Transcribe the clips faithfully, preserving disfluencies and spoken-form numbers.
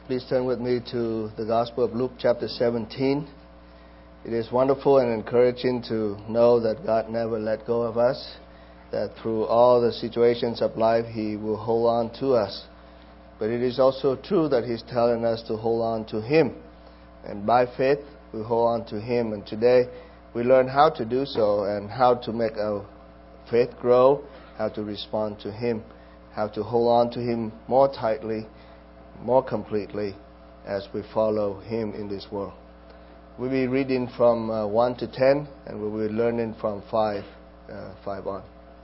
Please turn with me to the Gospel of Luke chapter seventeen. It is wonderful and encouraging to know that God never let go of us, that through all the situations of life He will hold on to us. But it is also true that He's telling us to hold on to Him. And by faith, we hold on to Him. And today, we learn how to do so and how to make our faith grow, how to respond to Him, how to hold on to Him more tightly, more completely as we follow Him in this world. We'll be reading from uh, one to ten, and we'll be learning from five, uh, five on.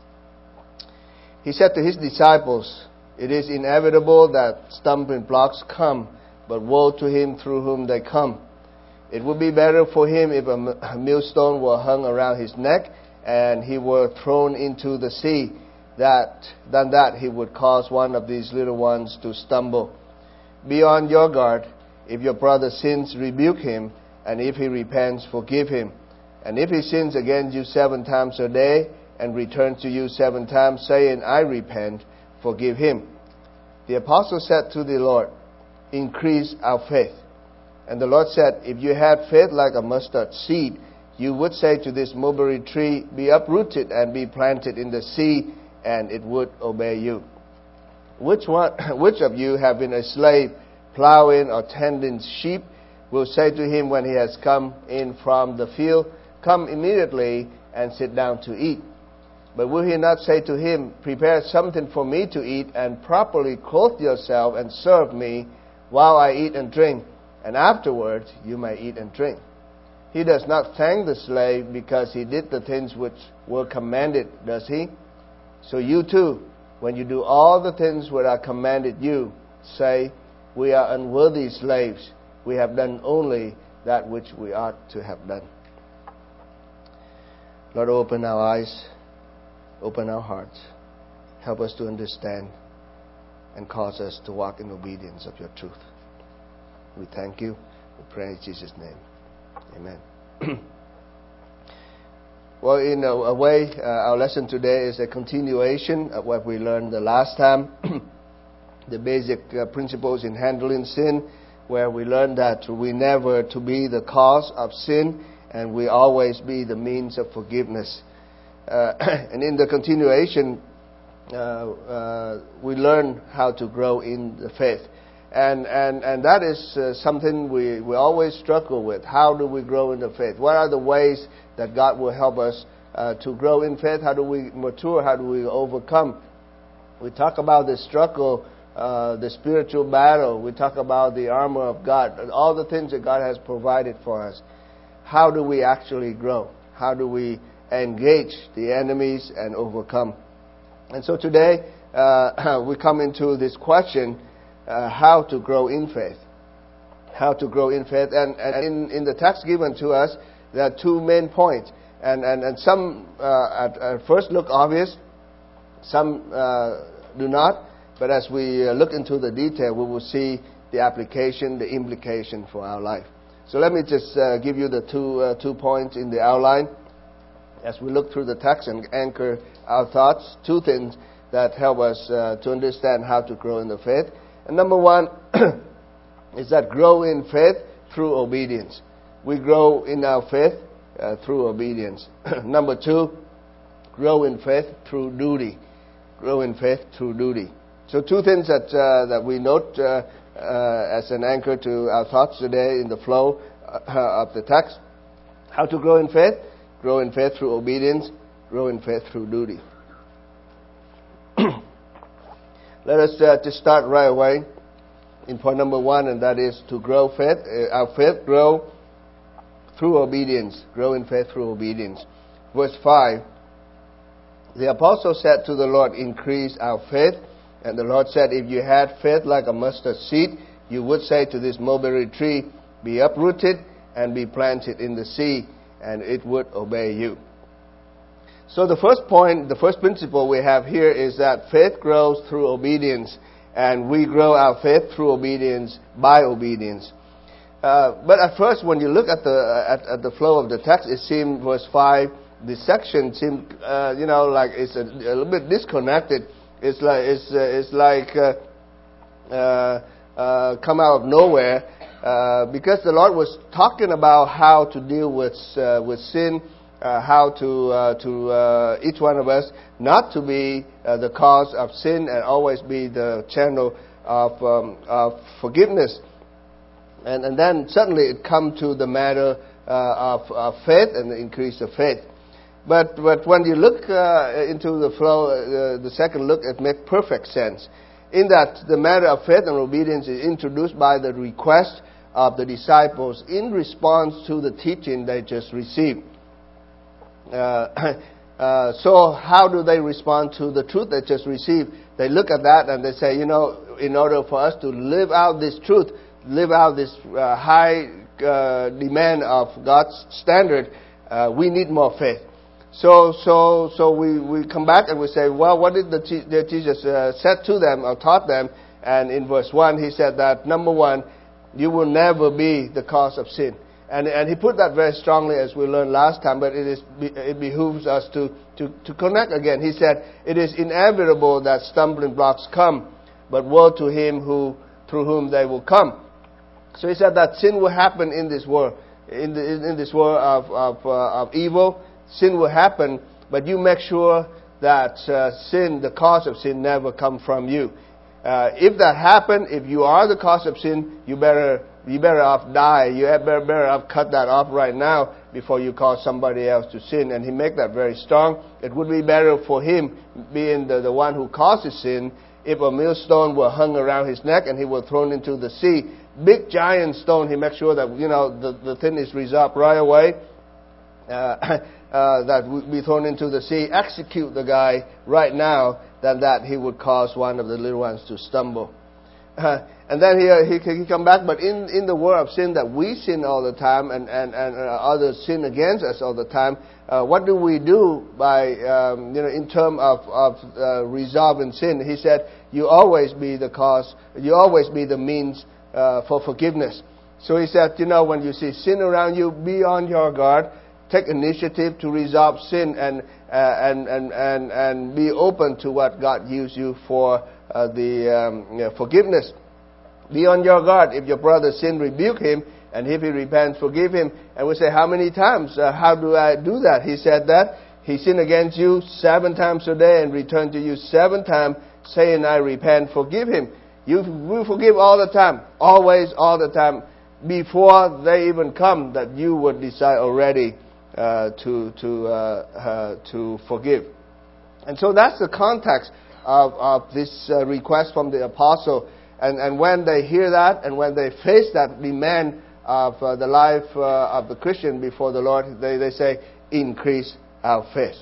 He said to His disciples, "It is inevitable that stumbling blocks come, but woe to him through whom they come. It would be better for him if a millstone were hung around his neck and he were thrown into the sea, that than that he would cause one of these little ones to stumble. Be on your guard. If your brother sins, rebuke him, and if he repents, forgive him. And if he sins against you seven times a day, and returns to you seven times, saying, I repent, forgive him." The apostle said to the Lord, "Increase our faith." And the Lord said, "If you had faith like a mustard seed, you would say to this mulberry tree, Be uprooted and be planted in the sea, and it would obey you. Which one, which of you, having a slave plowing or tending sheep, will say to him when he has come in from the field, Come immediately and sit down to eat? But will he not say to him, Prepare something for me to eat, and properly clothe yourself and serve me while I eat and drink, and afterwards you may eat and drink? He does not thank the slave because he did the things which were commanded, does he? So you too, when you do all the things which are commanded you, say, We are unworthy slaves. We have done only that which we ought to have done." Lord, open our eyes, open our hearts. Help us to understand and cause us to walk in obedience of your truth. We thank you. We pray in Jesus' name. Amen. Well, in a, a way, uh, our lesson today is a continuation of what we learned the last time. The basic uh, principles in handling sin, where we learned that we never to be the cause of sin, and we always be the means of forgiveness. Uh, and in the continuation, uh, uh, we learn how to grow in the faith. And and, and that is uh, something we, we always struggle with. How do we grow in the faith? What are the ways that God will help us uh, to grow in faith? How do we mature? How do we overcome? We talk about the struggle, uh, the spiritual battle. We talk about the armor of God, and all the things that God has provided for us. How do we actually grow? How do we engage the enemies and overcome? And so today uh, we come into this question, uh, how to grow in faith. How to grow in faith. And, and in, in the text given to us, there are two main points. And, and, and some uh, at, at first look obvious, some uh, do not. But as we uh, look into the detail, we will see the application, the implication for our life. So let me just uh, give you the two uh, two points in the outline as we look through the text and anchor our thoughts. Two things that help us uh, to understand how to grow in the faith. And number one is that grow in faith through obedience. We grow in our faith uh, through obedience. Number two, grow in faith through duty. Grow in faith through duty. So two things that uh, that we note uh, uh, as an anchor to our thoughts today in the flow uh, of the text. How to grow in faith? Grow in faith through obedience. Grow in faith through duty. Let us uh, just start right away in point number one, and that is to grow faith. Uh, our faith grow through obedience. Grow in faith through obedience. Verse five. The apostle said to the Lord, Increase our faith. And the Lord said, If you had faith like a mustard seed, you would say to this mulberry tree, Be uprooted and be planted in the sea, and it would obey you. So the first point, the first principle we have here is that faith grows through obedience, and we grow our faith through obedience by obedience. Uh, but at first, when you look at the at, at the flow of the text, it seemed verse five, this section seemed, uh, you know, like it's a, a little bit disconnected. It's like it's uh, it's like uh, uh, uh, come out of nowhere, uh, because the Lord was talking about how to deal with uh, with sin, uh, how to uh, to uh, each one of us not to be uh, the cause of sin and always be the channel of um, of forgiveness. And, and then suddenly it come to the matter uh, of, of faith and the increase of faith. But but when you look uh, into the flow, uh, the second look, it makes perfect sense. In that the matter of faith and obedience is introduced by the request of the disciples in response to the teaching they just received. Uh, uh, so how do they respond to the truth they just received? They look at that and they say, you know, in order for us to live out this truth, live out this uh, high uh, demand of God's standard, uh, we need more faith. So, so, so we, we come back and we say, well, what did the, the Jesus uh, said to them or taught them? And in verse one, he said that, number one, you will never be the cause of sin. And, and he put that very strongly as we learned last time, but it is, it behooves us to, to, to connect again. He said, it is inevitable that stumbling blocks come, but woe to him who, through whom they will come. So he said that sin will happen in this world, in, the, in this world of, of, uh, of evil. Sin will happen, but you make sure that uh, sin, the cause of sin, never come from you. Uh, if that happen, if you are the cause of sin, you better you better off die. You better better off cut that off right now before you cause somebody else to sin. And he make that very strong. It would be better for him, being the, the one who causes sin, if a millstone were hung around his neck and he were thrown into the sea. Big giant stone, he makes sure that, you know, the, the thing is resolved right away. Uh, uh, that would be thrown into the sea. Execute the guy right now, than that he would cause one of the little ones to stumble. Uh, and then he, he he come back, but in, in the world of sin that we sin all the time, and, and, and uh, others sin against us all the time, uh, what do we do by, um, you know, in terms of, of uh, resolving sin? He said, you always be the cause, you always be the means uh, for forgiveness. So he said, you know, when you see sin around you, be on your guard. Take initiative to resolve sin and uh, and, and and and be open to what God used you for uh, the um, you know, forgiveness. Be on your guard. If your brother sin, rebuke him, and if he repents, forgive him. And we say, how many times? Uh, how do I do that? He said that he sinned against you seven times a day and returned to you seven times, saying, I repent. Forgive him. You will forgive all the time, always, all the time. Before they even come, that you would decide already Uh, to to uh, uh, to forgive. And so that's the context of, of this uh, request from the apostle. And, and when they hear that, and when they face that demand of uh, the life uh, of the Christian before the Lord, they, they say, increase our faith.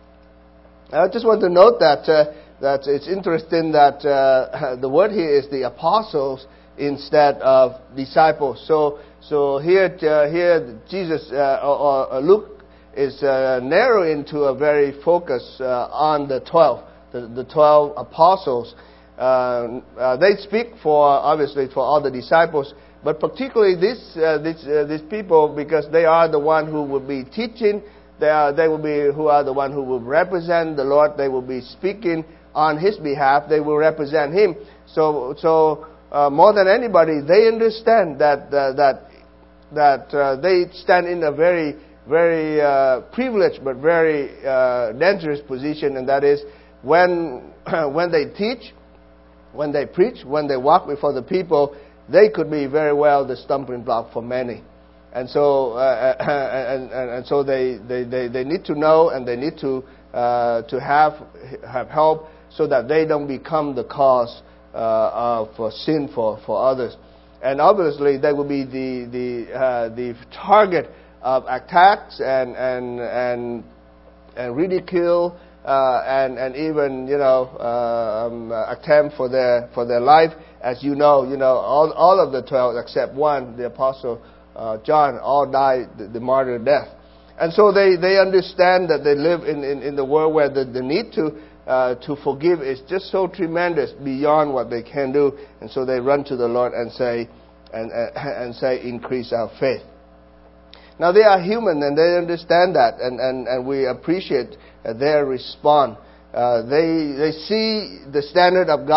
I just want to note that uh, that it's interesting that uh, the word here is the apostles instead of disciples. So So here, uh, here Jesus uh, or, or Luke is uh, narrowing to a very focus uh, on the twelve, the, the twelve apostles. Uh, uh, they speak for obviously for all the disciples, but particularly this uh, this uh, these people, because they are the one who will be teaching. They are they will be who are the one who will represent the Lord. They will be speaking on His behalf. They will represent Him. So so uh, more than anybody, they understand that uh, that. that uh, they stand in a very, very uh, privileged but very uh, dangerous position, and that is when when they teach, when they preach, when they walk before the people, they could be very well the stumbling block for many. And so, uh, and, and, and so they, they, they, they need to know, and they need to uh, to have have help so that they don't become the cause uh, of uh, sin for, for others. And obviously, they will be the the uh, the target of attacks and and and and ridicule uh, and and even you know uh, um, attempt for their for their life. As you know, you know all all of the twelve except one, the apostle uh, John, all died the, the martyr death. And so they, they understand that they live in, in, in the world where the, the need to uh, to forgive is just so tremendous beyond what they can do. And so they run to the Lord and say, and, uh, and say, increase our faith. Now they are human and they understand that, and, and, and we appreciate uh, their response. Uh, they they see the standard of God,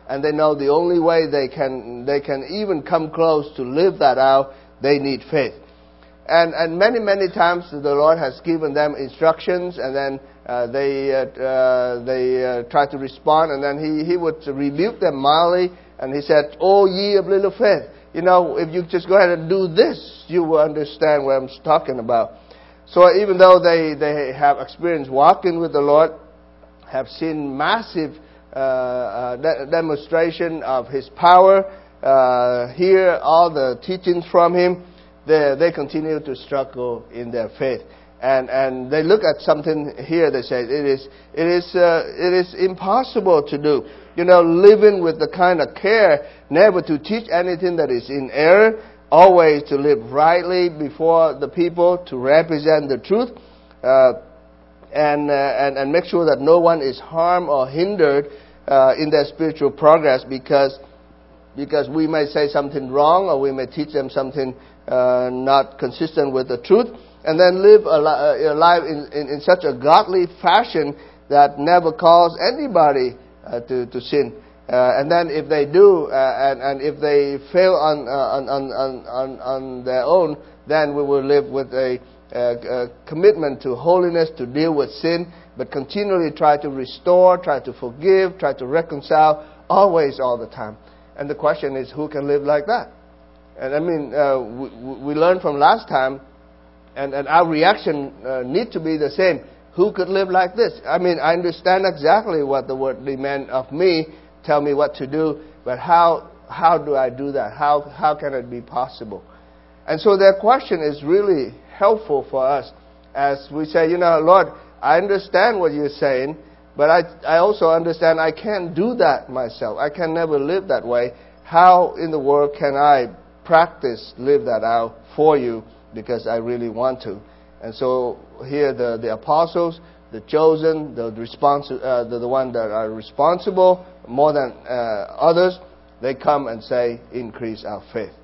and they know the only way they can they can even come close to live that out, they need faith. And and many many times the Lord has given them instructions, and then uh, they uh, uh, they uh, try to respond, and then he he would rebuke them mildly, and he said, "Oh ye of little faith, you know, if you just go ahead and do this, you will understand what I'm talking about." So even though they they have experienced walking with the Lord, have seen massive uh, uh, de- demonstration of His power, uh, hear all the teachings from Him, They, they continue to struggle in their faith, and and they look at something here. They say it is it is uh, it is impossible to do. You know, living with the kind of care, never to teach anything that is in error, always to live rightly before the people, to represent the truth, uh, and uh, and and make sure that no one is harmed or hindered uh, in their spiritual progress because because we may say something wrong, or we may teach them something Uh, not consistent with the truth, and then live a, li- a life in, in, in such a godly fashion that never cause anybody uh, to, to sin. Uh, and then if they do, uh, and, and if they fail on, uh, on, on, on, on their own, then we will live with a, a, a commitment to holiness, to deal with sin, but continually try to restore, try to forgive, try to reconcile, always, all the time. And the question is, who can live like that? And I mean, uh, we, we learned from last time, and, and our reaction uh, need to be the same. Who could live like this? I mean, I understand exactly what the word demand of me, tell me what to do, but how how do I do that? How how can it be possible? And so their question is really helpful for us as we say, you know, Lord, I understand what you're saying, but I I also understand I can't do that myself. I can never live that way. How in the world can I practice, live that out for you, because I really want to? And so here the, the apostles, the chosen, the responsi- uh, the, the one that are responsible more than uh, others, they come and say, increase our faith.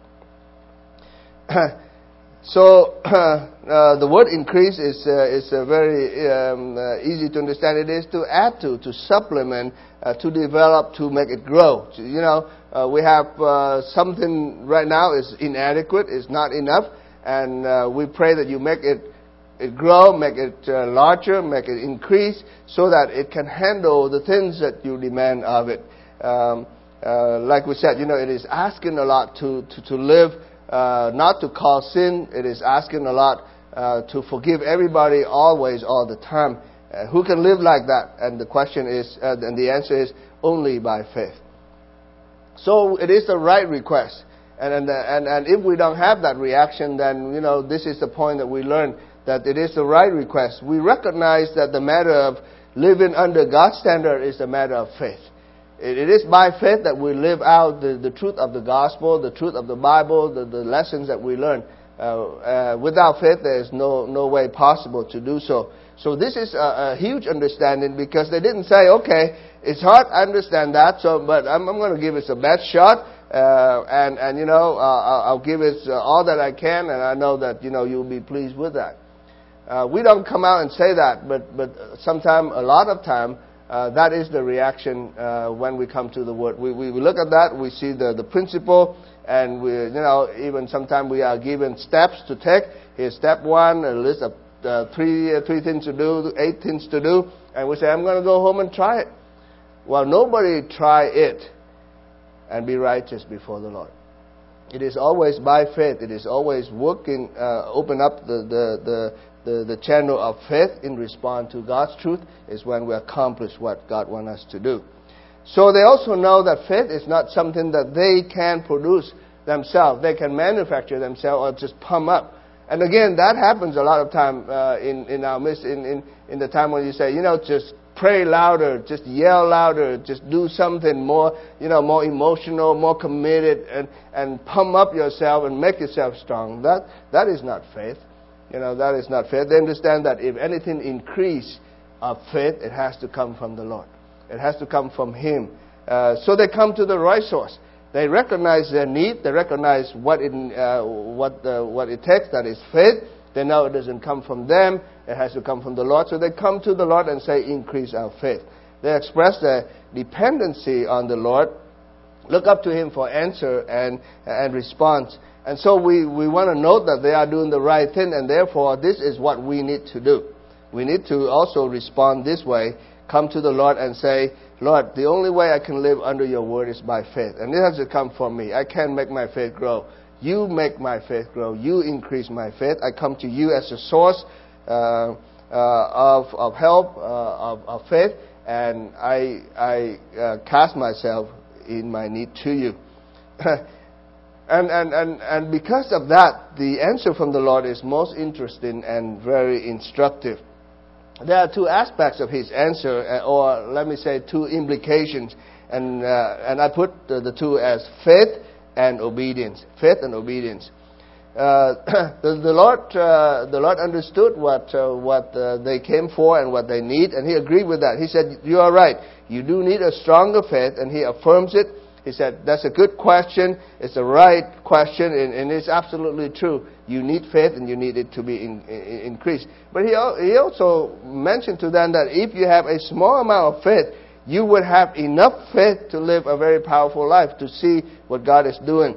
So uh, the word increase is uh, is uh, very um, uh, easy to understand. It is to add to, to supplement, uh, to develop, to make it grow. You know, uh, we have uh, something right now is inadequate, is not enough, and uh, we pray that you make it it grow, make it uh, larger, make it increase, so that it can handle the things that you demand of it. Um, uh, like we said, you know, it is asking a lot to to, to live. Uh, not to cause sin. It is asking a lot uh, to forgive everybody always, all the time. Uh, who can live like that? And the question is, uh, and the answer is, only by faith. So it is the right request. And and, and and if we don't have that reaction, then, you know, this is the point that we learn, that it is the right request. We recognize that the matter of living under God's standard is a matter of faith. It is by faith that we live out the, the truth of the gospel, the truth of the Bible, the, the lessons that we learn. Uh, uh, without faith, there is no, no way possible to do so. So this is a, a huge understanding, because they didn't say, okay, it's hard, I understand that, so but I'm, I'm going to give it a best shot, uh, and, and, you know, uh, I'll, I'll give it uh, all that I can, and I know that, you know, you'll be pleased with that. Uh, we don't come out and say that, but, but sometimes, a lot of time, Uh, that is the reaction uh, when we come to the Word. We, we, we look at that, we see the, the principle, and we, you know, even sometimes we are given steps to take. Here's step one, a list of uh, three uh, three things to do, eight things to do, and we say, I'm going to go home and try it. Well, nobody try it and be righteous before the Lord. It is always by faith. It is always working, uh, open up the, the, the The, the channel of faith in response to God's truth is when we accomplish what God wants us to do. So they also know that faith is not something that they can produce themselves. They can manufacture themselves or just pump up. And again, that happens a lot of time uh, in, in our midst, in, in, in the time when you say, you know, just pray louder, just yell louder, just do something more, you know, more emotional, more committed, and, and pump up yourself and make yourself strong. That that is not faith. You know, that is not faith. They understand that if anything increase of faith, it has to come from the Lord. It has to come from Him. Uh, so they come to the right source. They recognize their need. They recognize what it, uh, what, the, what it takes, that is faith. They know it doesn't come from them. It has to come from the Lord. So they come to the Lord and say, increase our faith. They express their dependency on the Lord look up to Him for answer and and response. And so we, we want to note that they are doing the right thing, and therefore this is what we need to do. We need to also respond this way, come to the Lord and say, Lord, the only way I can live under your word is by faith. And it has to come from me. I can't make my faith grow. You make my faith grow. You increase my faith. I come to you as a source uh, uh, of, of help, uh, of, of faith, and I, I uh, cast myself in my need to you. And, and, and, and because of that, the answer from the Lord is most interesting and very instructive. There are two aspects of His answer, or let me say two implications, and uh, and I put the, the two as faith and obedience. Faith and obedience. Uh, the, the Lord, uh, the Lord understood what uh, what uh, they came for and what they need, and He agreed with that. He said, "You are right. You do need a stronger faith," and He affirms it. He said, that's a good question. It's the right question, and, and it's absolutely true. You need faith, and you need it to be in, in, increased. But he, he also mentioned to them that if you have a small amount of faith, you would have enough faith to live a very powerful life, to see what God is doing.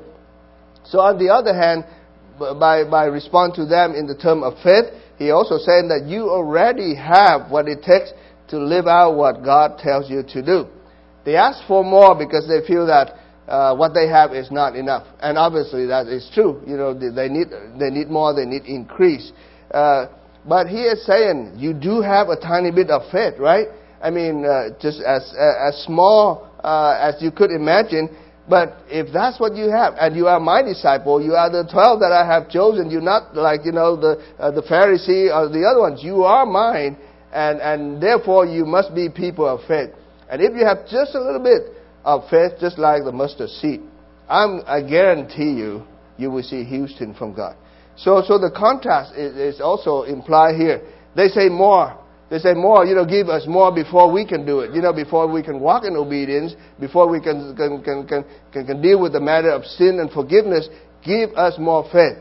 So on the other hand, by, by responding to them in the term of faith, he also said that you already have what it takes to live out what God tells you to do. They ask for more because they feel that uh, what they have is not enough, and obviously that is true. You know, they need they need more, they need increase. Uh, but he is saying you do have a tiny bit of faith, right? I mean, uh, just as as small uh, as you could imagine. But if that's what you have, and you are my disciple, you are the twelve that I have chosen. You're not like you know the uh, the Pharisee or the other ones. You are mine, and and therefore you must be people of faith. And if you have just a little bit of faith, just like the mustard seed, I'm, I guarantee you, you will see huge things from God. So, so the contrast is, is also implied here. They say more. They say more. You know, give us more before we can do it. You know, before we can walk in obedience, before we can can can can, can, can deal with the matter of sin and forgiveness. Give us more faith.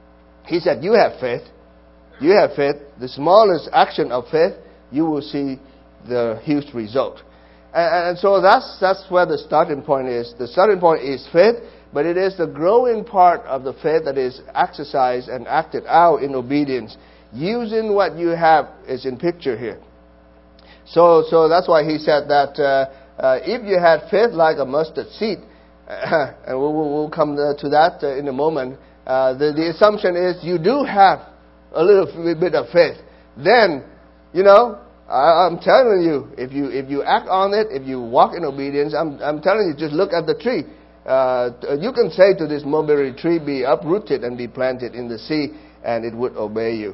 He said, you have faith. You have faith. The smallest action of faith, you will see the huge result. And so that's that's where the starting point is. The starting point is faith, but it is the growing part of the faith that is exercised and acted out in obedience. Using what you have is in picture here. So so that's why he said that uh, uh, if you had faith like a mustard seed, uh, and we'll, we'll come to that uh, in a moment, uh, the, the assumption is you do have a little bit of faith. Then, you know, I'm telling you, if you if you act on it, if you walk in obedience, I'm I'm telling you, just look at the tree. Uh, you can say to this mulberry tree, be uprooted and be planted in the sea, and it would obey you.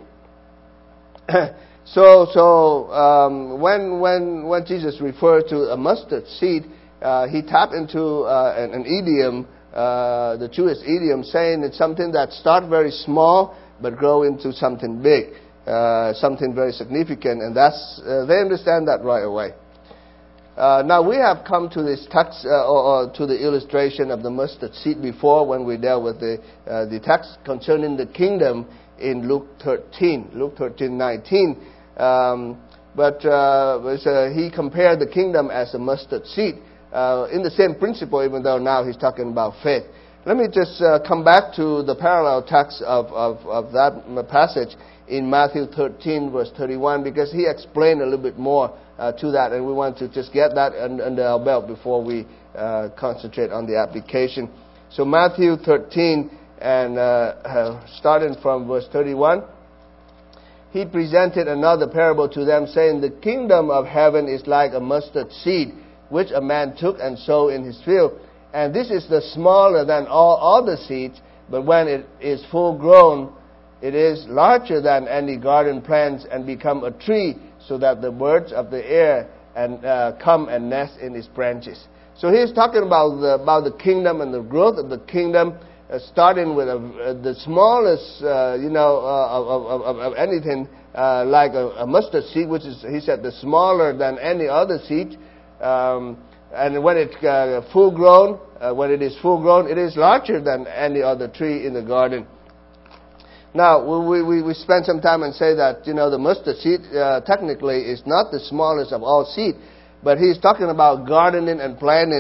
so so um, when when when Jesus referred to a mustard seed, uh, he tapped into uh, an, an idiom, uh, the Jewish idiom, saying it's something that starts very small but grow into something big. Uh, something very significant, and that's uh, they understand that right away. Uh, now we have come to this text uh, or, or to the illustration of the mustard seed before when we dealt with the uh, the text concerning the kingdom in Luke thirteen, Luke thirteen nineteen. Um, but uh, was, uh, he compared the kingdom as a mustard seed uh, in the same principle, even though now he's talking about faith. Let me just uh, come back to the parallel text of of, of that passage in Matthew thirteen, verse thirty-one, because he explained a little bit more uh, to that, and we want to just get that under our belt before we uh, concentrate on the application. So Matthew thirteen, and uh, uh, starting from verse thirty-one, he presented another parable to them, saying, the kingdom of heaven is like a mustard seed, which a man took and sowed in his field. And this is the smaller than all other seeds, but when it is full grown, it is larger than any garden plants and become a tree, so that the birds of the air and uh, come and nest in its branches. So he's talking about the, about the kingdom and the growth of the kingdom, uh, starting with a, uh, the smallest, uh, you know, uh, of, of, of anything uh, like a, a mustard seed, which is, he said, the smaller than any other seed. Um, and when it's uh, full grown, uh, when it is full grown, it is larger than any other tree in the garden. Now, we, we, we spend some time and say that, you know, the mustard seed uh, technically is not the smallest of all seed, but he's talking about gardening and planting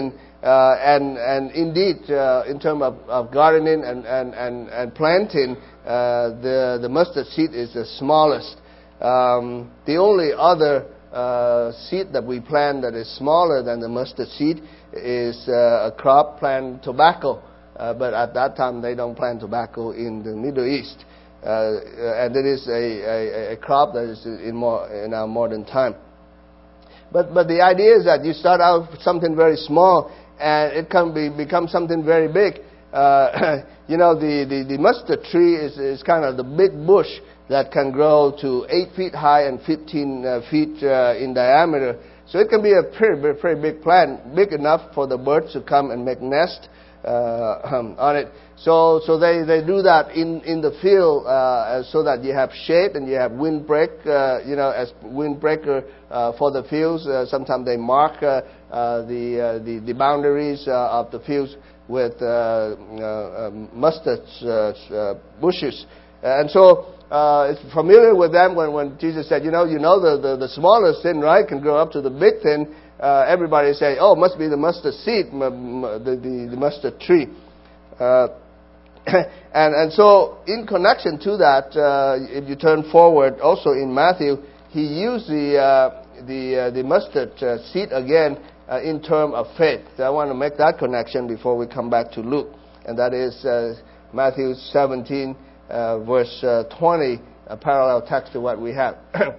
Uh, and, and indeed, uh, in terms of, of gardening and, and, and, and planting, uh, the, the mustard seed is the smallest. Um, the only other uh, seed that we plant that is smaller than the mustard seed is uh, a crop plant tobacco. Uh, but at that time, they don't plant tobacco in the Middle East. Uh, and it is a, a, a crop that is in, more, in our modern time. But, but the idea is that you start out with something very small, and it can be, become something very big. Uh, you know, the, the, the mustard tree is, is kind of the big bush that can grow to eight feet high and fifteen uh, feet uh, in diameter. So it can be a pretty, very, very big plant, big enough for the birds to come and make nest uh, um, on it. So, so they, they do that in, in the field uh, so that you have shade and you have windbreak, uh, you know, as windbreaker uh, for the fields. Uh, sometimes they mark uh, uh, the, uh, the the boundaries uh, of the fields with uh, uh, um, mustard uh, uh, bushes. And so uh, it's familiar with them when, when Jesus said, you know, you know the, the, the smallest thing, right, can grow up to the big thing. Uh, everybody say, oh, it must be the mustard seed, the, the, the mustard tree. Uh, and, and so in connection to that, uh, if you turn forward, also in Matthew, he used the, uh, the, uh, the mustard uh, seed again uh, in terms of faith. So I want to make that connection before we come back to Luke. And that is uh, Matthew seventeen, uh, verse uh, twenty, a parallel text to what we have.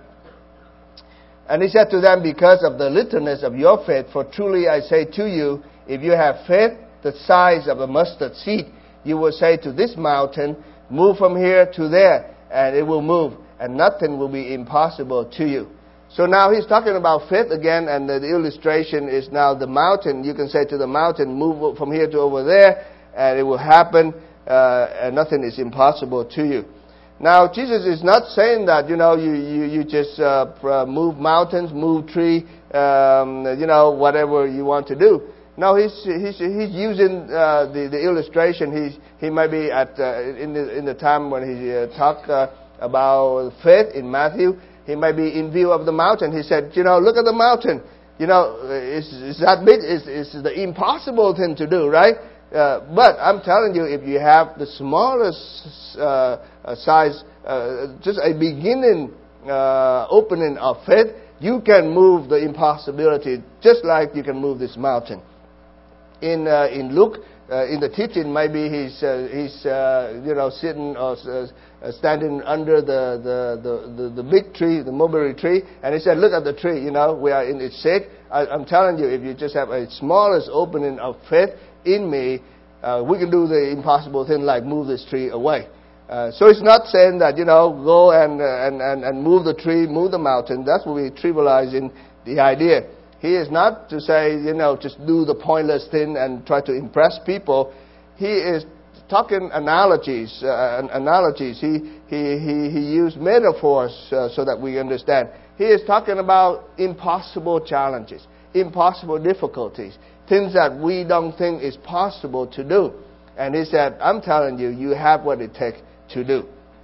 And he said to them, because of the littleness of your faith, for truly I say to you, if you have faith the size of a mustard seed, you will say to this mountain, move from here to there, and it will move, and nothing will be impossible to you. So now he's talking about faith again, and the illustration is now the mountain. You can say to the mountain, move from here to over there, and it will happen, uh, and nothing is impossible to you. Now, Jesus is not saying that, you know, you, you, you just uh, move mountains, move tree, um, you know, whatever you want to do. No, he's he's he's using uh, the the illustration. He he might be at uh, in the in the time when he uh, talked uh, about faith in Matthew. He might be in view of the mountain. He said, you know, look at the mountain. You know, is is that big? Is is the impossible thing to do, right? Uh, but I'm telling you, if you have the smallest uh, size, uh, just a beginning uh, opening of faith, you can move the impossibility, just like you can move this mountain. In uh, in Luke, uh, in the teaching, maybe he's uh, he's uh, you know sitting or uh, standing under the, the, the, the, the big tree, the mulberry tree, and he said, "Look at the tree. You know, we are in its shade." I, I'm telling you, if you just have a smallest opening of faith in me, uh, we can do the impossible thing like move this tree away. Uh, so it's not saying that, you know, go and, uh, and and and move the tree, move the mountain. That's what we're trivializing the idea. He is not to say, you know, just do the pointless thing and try to impress people. He is talking analogies, uh, analogies. He, he, he, he used metaphors uh, so that we understand. He is talking about impossible challenges, impossible difficulties, things that we don't think is possible to do. And he said, I'm telling you, you have what it takes to do.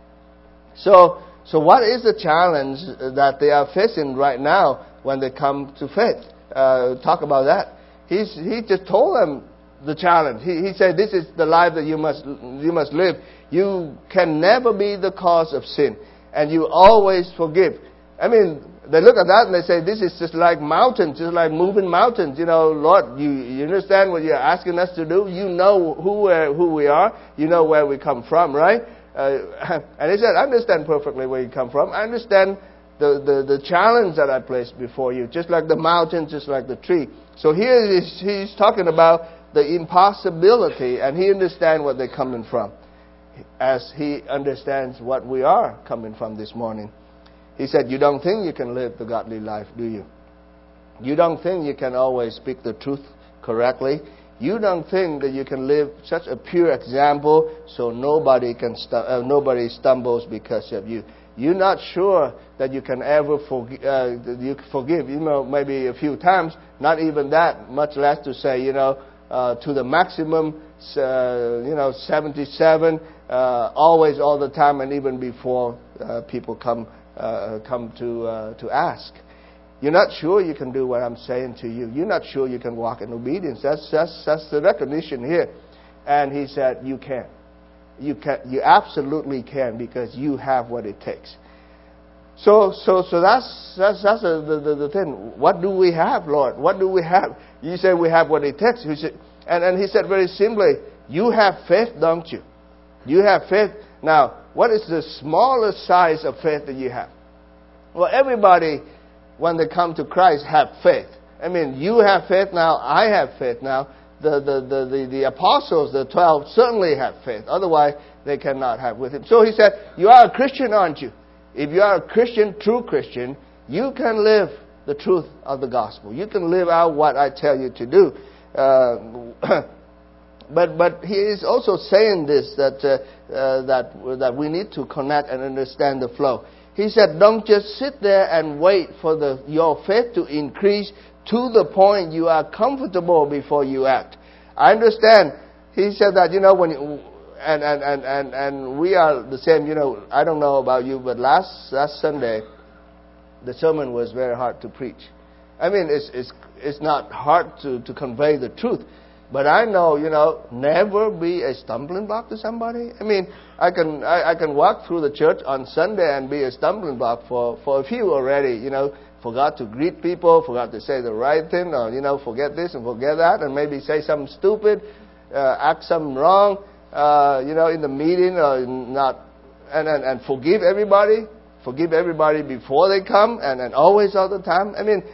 So, so what is the challenge that they are facing right now when they come to faith? Uh, talk about that. He's, he just told them the challenge. He, he said, this is the life that you must, you must live. You can never be the cause of sin. And you always forgive. I mean, they look at that and they say, this is just like mountains, just like moving mountains. You know, Lord, you, you understand what you're asking us to do? You know who, uh, who we are. You know where we come from, right? Uh, and he said, I understand perfectly where you come from. I understand the, the, the challenge that I placed before you, just like the mountain, just like the tree. So here is, he's talking about the impossibility, and he understands where they're coming from, as he understands what we are coming from this morning. He said, you don't think you can live the godly life, do you? You don't think you can always speak the truth correctly? You don't think that you can live such a pure example so nobody can stu- uh, nobody stumbles because of you? You're not sure that you can ever forg- uh, you forgive, you know, maybe a few times, not even that, much less to say, you know, uh, to the maximum, uh, you know, seventy-seven, uh, always, all the time, and even before uh, people come uh, come to uh, to ask. You're not sure you can do what I'm saying to you. You're not sure you can walk in obedience. That's, that's, that's the recognition here. And he said, you can. You can. You absolutely can, because you have what it takes. So, so, so that's that's that's the, the the thing. What do we have, Lord? What do we have? You said we have what it takes. He said, and and he said very simply, you have faith, don't you? You have faith. Now, what is the smallest size of faith that you have? Well, everybody, when they come to Christ, have faith. I mean, you have faith now. I have faith now. The the the the, the apostles, the twelve, certainly have faith. Otherwise, they cannot have with him. So he said, you are a Christian, aren't you? If you are a Christian, true Christian, you can live the truth of the gospel. You can live out what I tell you to do. Uh, but but he is also saying this, that uh, uh, that that we need to connect and understand the flow. He said, don't just sit there and wait for the your faith to increase to the point you are comfortable before you act. I understand. He said that, you know, when you, And, and, and, and, and we are the same, you know, I don't know about you, but last last Sunday, the sermon was very hard to preach. I mean, it's it's it's not hard to, to convey the truth, but I know, you know, never be a stumbling block to somebody. I mean, I can I, I can walk through the church on Sunday and be a stumbling block for, for a few already, you know, forgot to greet people, forgot to say the right thing, or, you know, forget this and forget that, and maybe say something stupid, uh, act something wrong. Uh, you know, in the meeting, or not, and, and and forgive everybody, forgive everybody before they come, and, and always all the time. I mean,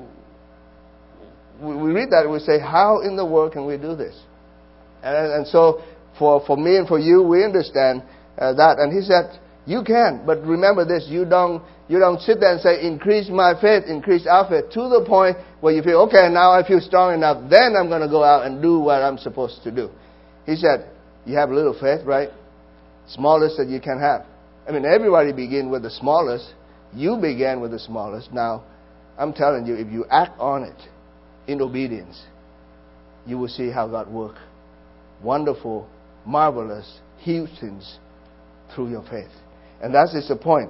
we, we read that and we say, how in the world can we do this? And, and so, for for me and for you, we understand uh, that. And he said, you can, but remember this: you don't you don't sit there and say, increase my faith, increase our faith, to the point where you feel, okay, now I feel strong enough, then I'm going to go out and do what I'm supposed to do. He said, you have a little faith, right? Smallest that you can have. I mean, everybody begin with the smallest. You began with the smallest. Now, I'm telling you, if you act on it in obedience, you will see how God works. Wonderful, marvelous, huge things through your faith. And that is the point.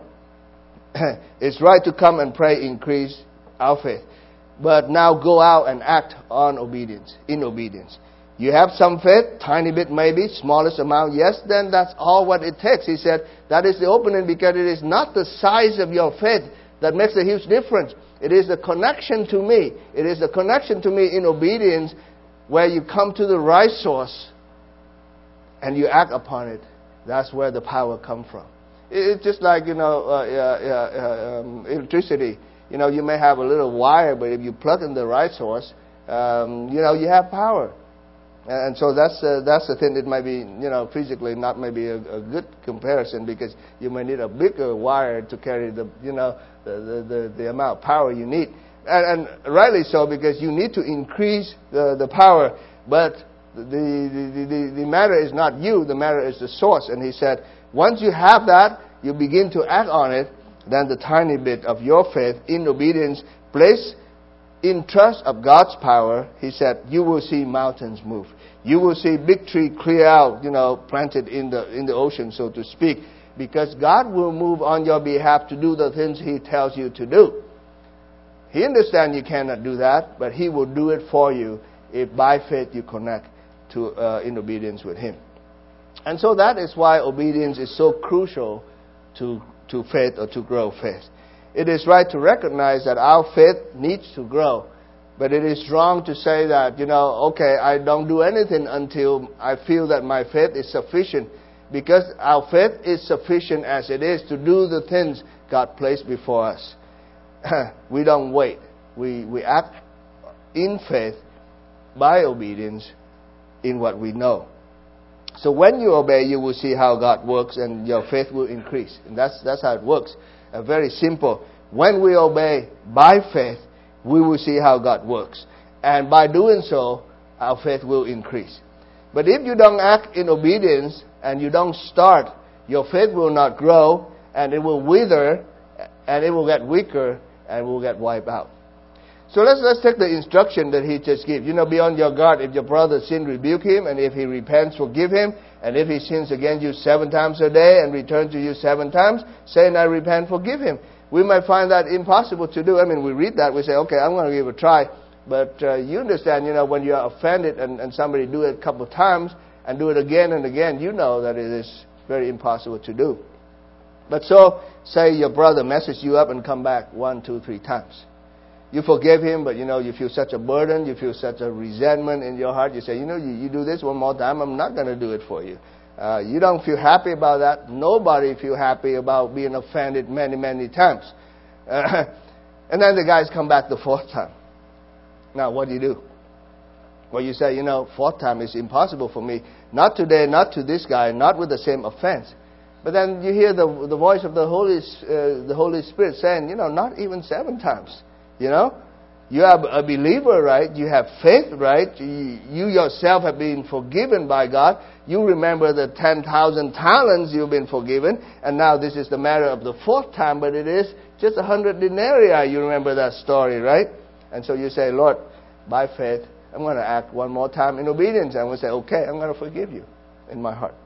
It's right to come and pray, increase our faith. But now go out and act on obedience, in obedience. You have some faith, tiny bit maybe, smallest amount, yes, then that's all what it takes. He said, that is the opening, because it is not the size of your faith that makes a huge difference. It is the connection to me. It is the connection to me in obedience, where you come to the right source and you act upon it. That's where the power comes from. It's just like, you know, uh, uh, uh, um, electricity. You know, you may have a little wire, but if you plug in the right source, um, you know, you have power. And so that's uh, that's the thing. It might be, you know, physically not maybe a, a good comparison, because you may need a bigger wire to carry the, you know, the the, the, the amount of power you need, and, and rightly so, because you need to increase the, the power. But the the, the the matter is not you. The matter is the source. And he said, once you have that, you begin to act on it. Then the tiny bit of your faith in obedience, place in trust of God's power, he said, you will see mountains move. You will see big tree clear out, you know, planted in the in the ocean, so to speak, because God will move on your behalf to do the things He tells you to do. He understands you cannot do that, but He will do it for you if by faith you connect to uh, in obedience with Him. And so that is why obedience is so crucial to to faith, or to grow faith. It is right to recognize that our faith needs to grow. But it is wrong to say that, you know, okay, I don't do anything until I feel that my faith is sufficient. Because our faith is sufficient as it is to do the things God placed before us. We don't wait. We, we act in faith by obedience in what we know. So when you obey, you will see how God works, and your faith will increase. And that's that's how it works. Uh, very simple. When we obey by faith, we will see how God works. And by doing so, our faith will increase. But if you don't act in obedience and you don't start, your faith will not grow, and it will wither, and it will get weaker, and will get wiped out. So let's let's take the instruction that he just gave. You know, be on your guard. If your brother sin, rebuke him, and if he repents, forgive him. And if he sins against you seven times a day and returns to you seven times, say, and I repent, forgive him. we might find that impossible to do. I mean, we read that, we say, okay, I'm going to give it a try. But uh, you understand, you know, when you are offended and, and somebody do it a couple of times and do it again and again, you know that it is very impossible to do. But so, say your brother messes you up and come back one, two, three times. You forgive him, but you know, you feel such a burden, you feel such a resentment in your heart. You say, you know, you, you do this one more time, I'm not going to do it for you. Uh, you don't feel happy about that. Nobody feel happy about being offended many, many times. Uh, and then the guys come back the fourth time. Now, what do you do? Well, you say, you know, fourth time is impossible for me. Not today, not to this guy, not with the same offense. But then you hear the the voice of the Holy uh, the Holy Spirit saying, you know, not even seven times. You know, you are a believer, right? You have faith, right? You, you yourself have been forgiven by God. You remember the ten thousand talents you've been forgiven, and now this is the matter of the fourth time, but it is just a hundred denarii. You remember that story, right? And so you say, Lord, by faith, I'm going to act one more time in obedience. And we say, okay, I'm going to forgive you in my heart.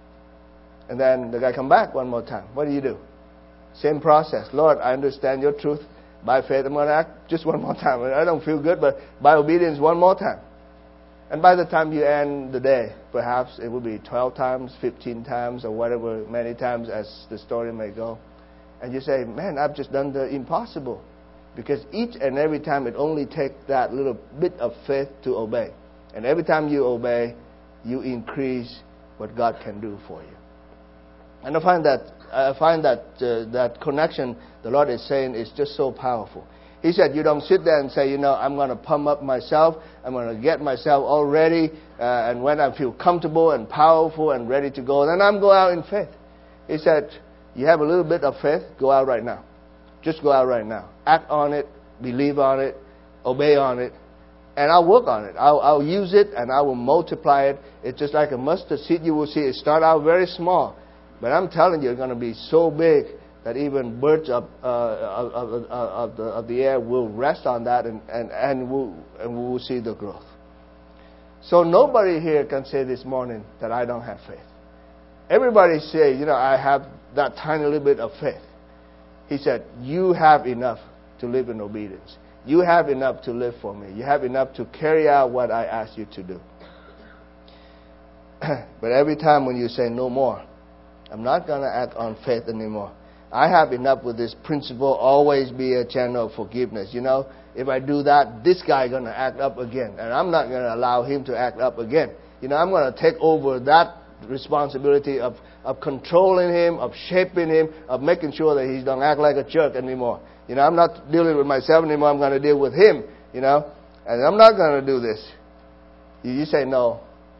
And then the guy come back one more time. What do you do? Same process. Lord, I understand your truth. By faith, I'm going to act just one more time. I don't feel good, but by obedience, one more time. And by the time you end the day, perhaps it will be twelve times, fifteen times, or whatever, many times as the story may go. And you say, man, I've just done the impossible. Because each and every time it only takes that little bit of faith to obey. And every time you obey, you increase what God can do for you. And I find that I find that uh, that connection the Lord is saying is just so powerful. He said, you don't sit there and say, you know, I'm going to pump up myself. I'm going to get myself all ready. Uh, and when I feel comfortable and powerful and ready to go, then I'm go out in faith. He said, you have a little bit of faith, go out right now. Just go out right now. Act on it, believe on it, obey on it, and I'll work on it. I'll, I'll use it and I will multiply it. It's just like a mustard seed. You will see it start out very small. But I'm telling you, it's going to be so big that even birds of, uh, of, of, of, the, of the air will rest on that and, and, and, we'll, and we will see the growth. So nobody here can say this morning that I don't have faith. Everybody say, you know, I have that tiny little bit of faith. He said, you have enough to live in obedience. You have enough to live for me. You have enough to carry out what I ask you to do. But every time when you say no more, I'm not going to act on faith anymore. I have enough with this principle, always be a channel of forgiveness. You know, if I do that, this guy is going to act up again. And I'm not going to allow him to act up again. You know, I'm going to take over that responsibility of, of controlling him, of shaping him, of making sure that he don't act like a jerk anymore. You know, I'm not dealing with myself anymore. I'm going to deal with him, you know. And I'm not going to do this. You, you say no.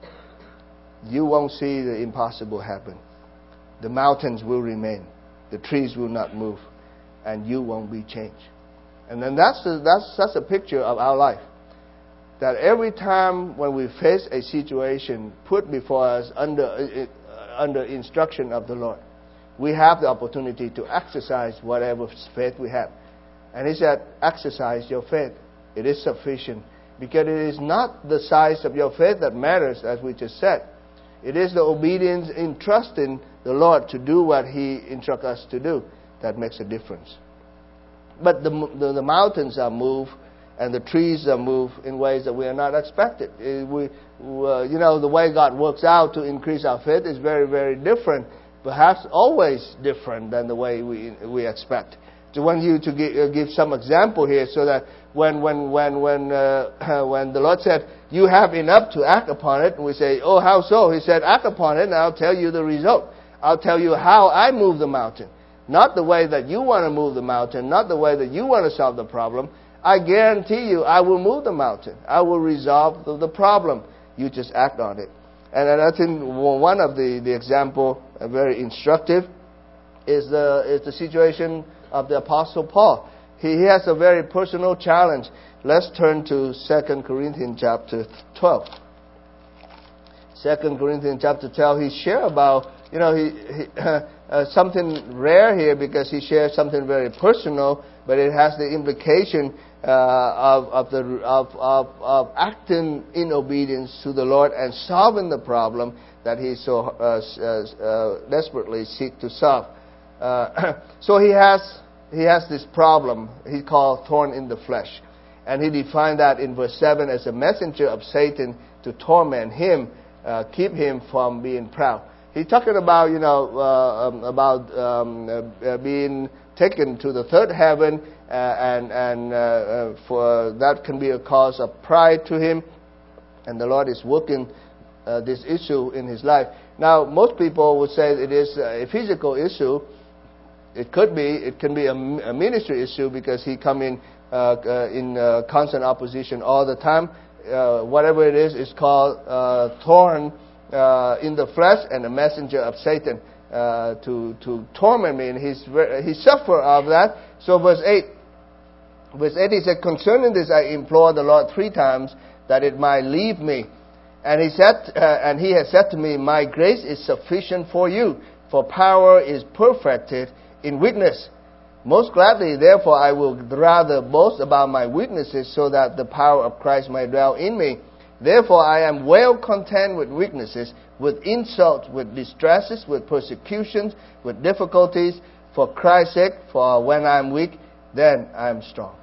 You won't see the impossible happen. The mountains will remain. The trees will not move. And you won't be changed. And then that's the, that's that's a picture of our life. That every time when we face a situation put before us under uh, under instruction of the Lord, we have the opportunity to exercise whatever faith we have. And He said, exercise your faith. It is sufficient. Because it is not the size of your faith that matters, as we just said. It is the obedience in trusting the Lord to do what He instructs us to do that makes a difference. But the, the, the mountains are moved and the trees are moved in ways that we are not expected. We, uh, you know, the way God works out to increase our faith is very, very different. Perhaps always different than the way we we expect. So I want you to give, uh, give some example here, so that when when when when uh, when the Lord said you have enough to act upon it, and we say, oh, how so? He said, act upon it, and I'll tell you the result. I'll tell you how I move the mountain, not the way that you want to move the mountain, not the way that you want to solve the problem. I guarantee you, I will move the mountain. I will resolve the, the problem. You just act on it. And I think one of the, the example, uh, very instructive, is the is the situation of the Apostle Paul. He, he has a very personal challenge. Let's turn to Second Corinthians chapter twelve. Second Corinthians chapter twelve, he shares about, you know, he, he uh, uh, something rare here, because he shares something very personal, but it has the implication Uh, of of the of, of of acting in obedience to the Lord and solving the problem that he so uh, uh, desperately seek to solve. Uh, so he has he has this problem he called thorn in the flesh. And he defined that in verse seven as a messenger of Satan to torment him, uh, keep him from being proud. He's talking about, you know, uh, um, about um, uh, being taken to the third heaven, uh, and, and uh, uh, for that can be a cause of pride to him. And the Lord is working uh, this issue in his life. Now, most people would say it is a physical issue. It could be, it can be a, a ministry issue because he come in uh, uh, in uh, constant opposition all the time. Uh, whatever it is, is called uh, thorn uh, in the flesh and a messenger of Satan uh, to to torment me, and he's he suffer of that. So verse eight, verse eight, he said, "Concerning this, I implored the Lord three times that it might leave me, and he said, uh, and he has said to me, My grace is sufficient for you, for power is perfected in weakness. Most gladly, therefore, I will rather boast about my weaknesses, so that the power of Christ may dwell in me. Therefore, I am well content with weaknesses, with insults, with distresses, with persecutions, with difficulties, for Christ's sake. For when I am weak, then I am strong."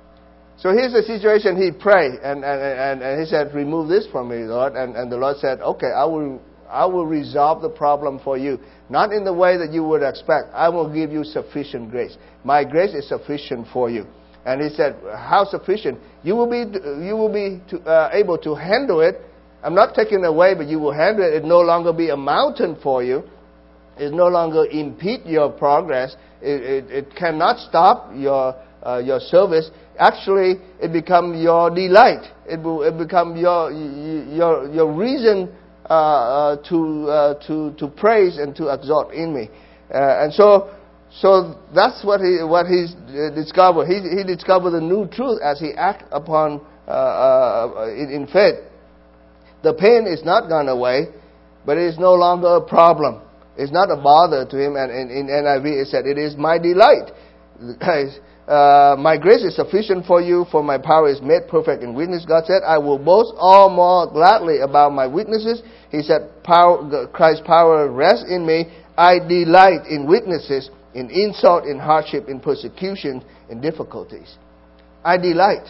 So here's the situation. He prayed, and, and, and, and he said, "Remove this from me, Lord." And, and the Lord said, "Okay, I will I will resolve the problem for you. Not in the way that you would expect. I will give you sufficient grace. My grace is sufficient for you." And he said, "How sufficient? You will be you will be to, uh, able to handle it. I'm not taking it away, but you will handle it. It no longer be a mountain for you. It no longer impede your progress. It, it, it cannot stop your uh, your service. Actually, it become your delight. It will it become your your your reason uh, uh, to uh, to to praise and to exalt in me." Uh, and so. So that's what he what he's uh, discovered. He he discovered the new truth as he act upon uh, uh, in, in faith. The pain is not gone away, but it is no longer a problem. It's not a bother to him. And in, in N I V it said, "It is my delight. Uh, my grace is sufficient for you, for my power is made perfect in weakness." God said, "I will boast all more gladly about my weaknesses." He said, power, Christ's power rests in me. I delight in weaknesses, in insult, in hardship, in persecution, in difficulties. I delight.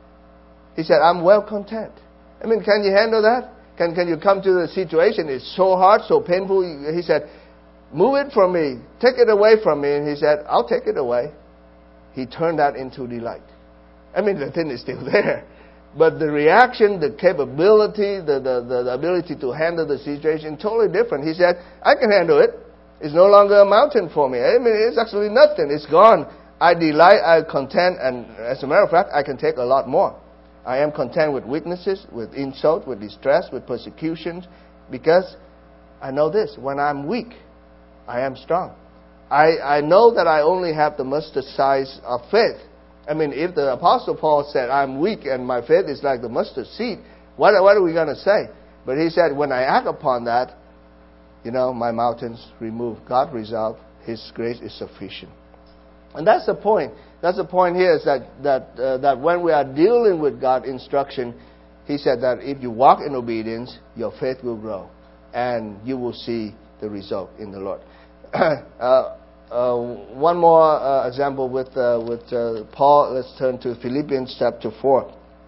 He said, "I'm well content." I mean, can you handle that? Can can you come to the situation? It's so hard, so painful. He said, "Move it from me. Take it away from me." And he said, "I'll take it away." He turned that into delight. I mean, the thing is still there. But the reaction, the capability, the, the, the, the ability to handle the situation, totally different. He said, "I can handle it. It's no longer a mountain for me. I mean, it's actually nothing. It's gone. I delight, I content, and as a matter of fact, I can take a lot more. I am content with weaknesses, with insult, with distress, with persecutions, because I know this: when I'm weak, I am strong. I, I know that I only have the mustard size of faith. I mean, if the Apostle Paul said, "I'm weak and my faith is like the mustard seed," what, what are we going to say? But he said, when I act upon that, you know, my mountains removed. God resolved. His grace is sufficient. And that's the point. That's the point here, is that that uh, that when we are dealing with God's instruction, he said that if you walk in obedience, your faith will grow, and you will see the result in the Lord. uh, uh, one more uh, example with uh, with uh, Paul. Let's turn to Philippians chapter four.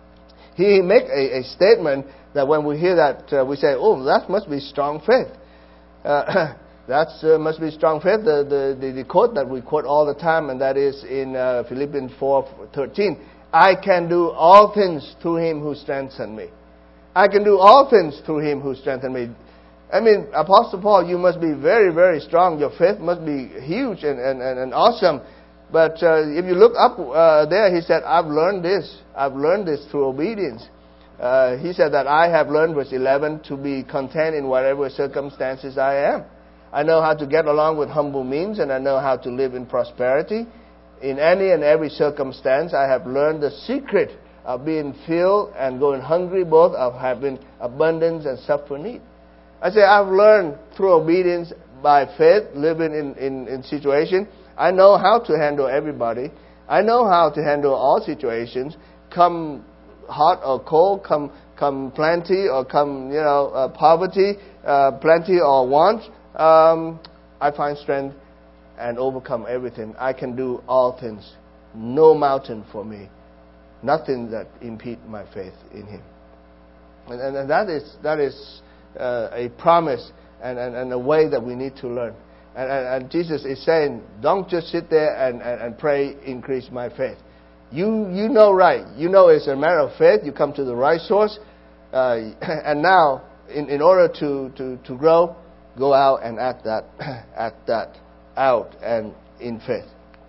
He make a, a statement that when we hear that, uh, we say, "Oh, that must be strong faith." Uh, that uh, must be strong faith. The, the, the, the quote that we quote all the time, and that is in uh, Philippians four thirteen. "I can do all things through Him who strengthens me." I can do all things through Him who strengthens me. I mean, Apostle Paul, you must be very, very strong. Your faith must be huge and, and, and, and awesome. But uh, if you look up uh, there, he said, "I've learned this. I've learned this through obedience." Uh, he said that I have learned, verse eleven, to be content in whatever circumstances I am. I know how to get along with humble means, and I know how to live in prosperity. In any and every circumstance, I have learned the secret of being filled and going hungry, both of having abundance and suffer need. I say I've learned through obedience by faith, living in, in, in situation. I know how to handle everybody. I know how to handle all situations. Come hot or cold, come come plenty or come, you know, uh, poverty, uh, plenty or want. Um, I find strength and overcome everything. I can do all things. No mountain for me. Nothing that impede my faith in Him. And, and, and that is that is uh, a promise and, and, and a way that we need to learn. And, and, and Jesus is saying, don't just sit there and, and, and pray, increase my faith. You you know right. You know it's a matter of faith. You come to the right source. Uh, and now, in, in order to, to, to grow, go out and act that, act that out and in faith.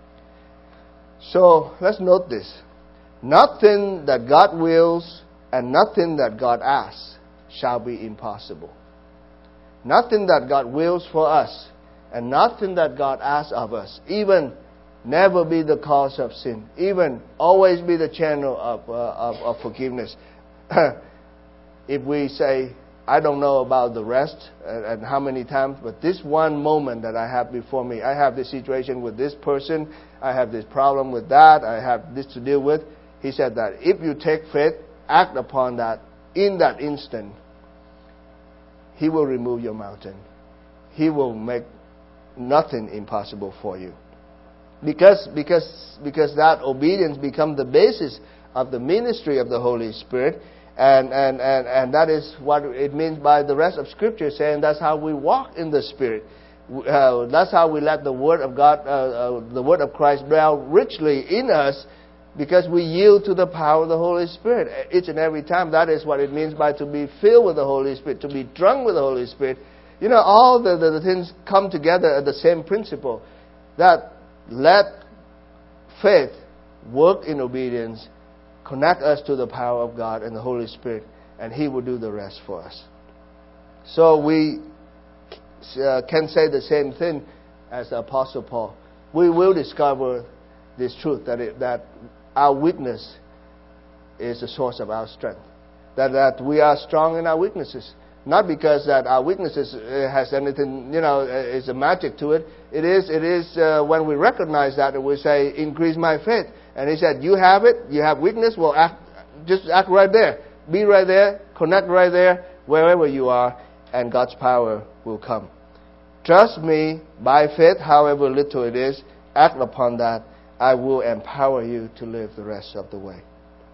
So let's note this. Nothing that God wills and nothing that God asks shall be impossible. Nothing that God wills for us and nothing that God asks of us, even never be the cause of sin, even always be the channel of, uh, of, of forgiveness. If we say, I don't know about the rest and, and how many times, but this one moment that I have before me, I have this situation with this person, I have this problem with that, I have this to deal with. He said that if you take faith, act upon that in that instant, He will remove your mountain. He will make nothing impossible for you. Because, because, because that obedience becomes the basis of the ministry of the Holy Spirit. And, and, and, and that is what it means by the rest of Scripture, saying that's how we walk in the Spirit. Uh, that's how we let the Word of God, uh, uh, the Word of Christ dwell richly in us, because we yield to the power of the Holy Spirit each and every time. That is what it means by to be filled with the Holy Spirit, to be drunk with the Holy Spirit. You know, all the, the, the things come together at the same principle. That let faith work in obedience, connect us to the power of God and the Holy Spirit, and He will do the rest for us. So we uh, can say the same thing as the Apostle Paul. We will discover this truth, that it, that our weakness is the source of our strength. That that we are strong in our weaknesses. Not because that our weaknesses has anything, you know, is a magic to it. It is, it is uh, when we recognize that, and we say, increase my faith. And he said, you have it, you have weakness, well, act, just act right there. Be right there, connect right there, wherever you are, and God's power will come. Trust me, by faith, however little it is, act upon that. I will empower you to live the rest of the way.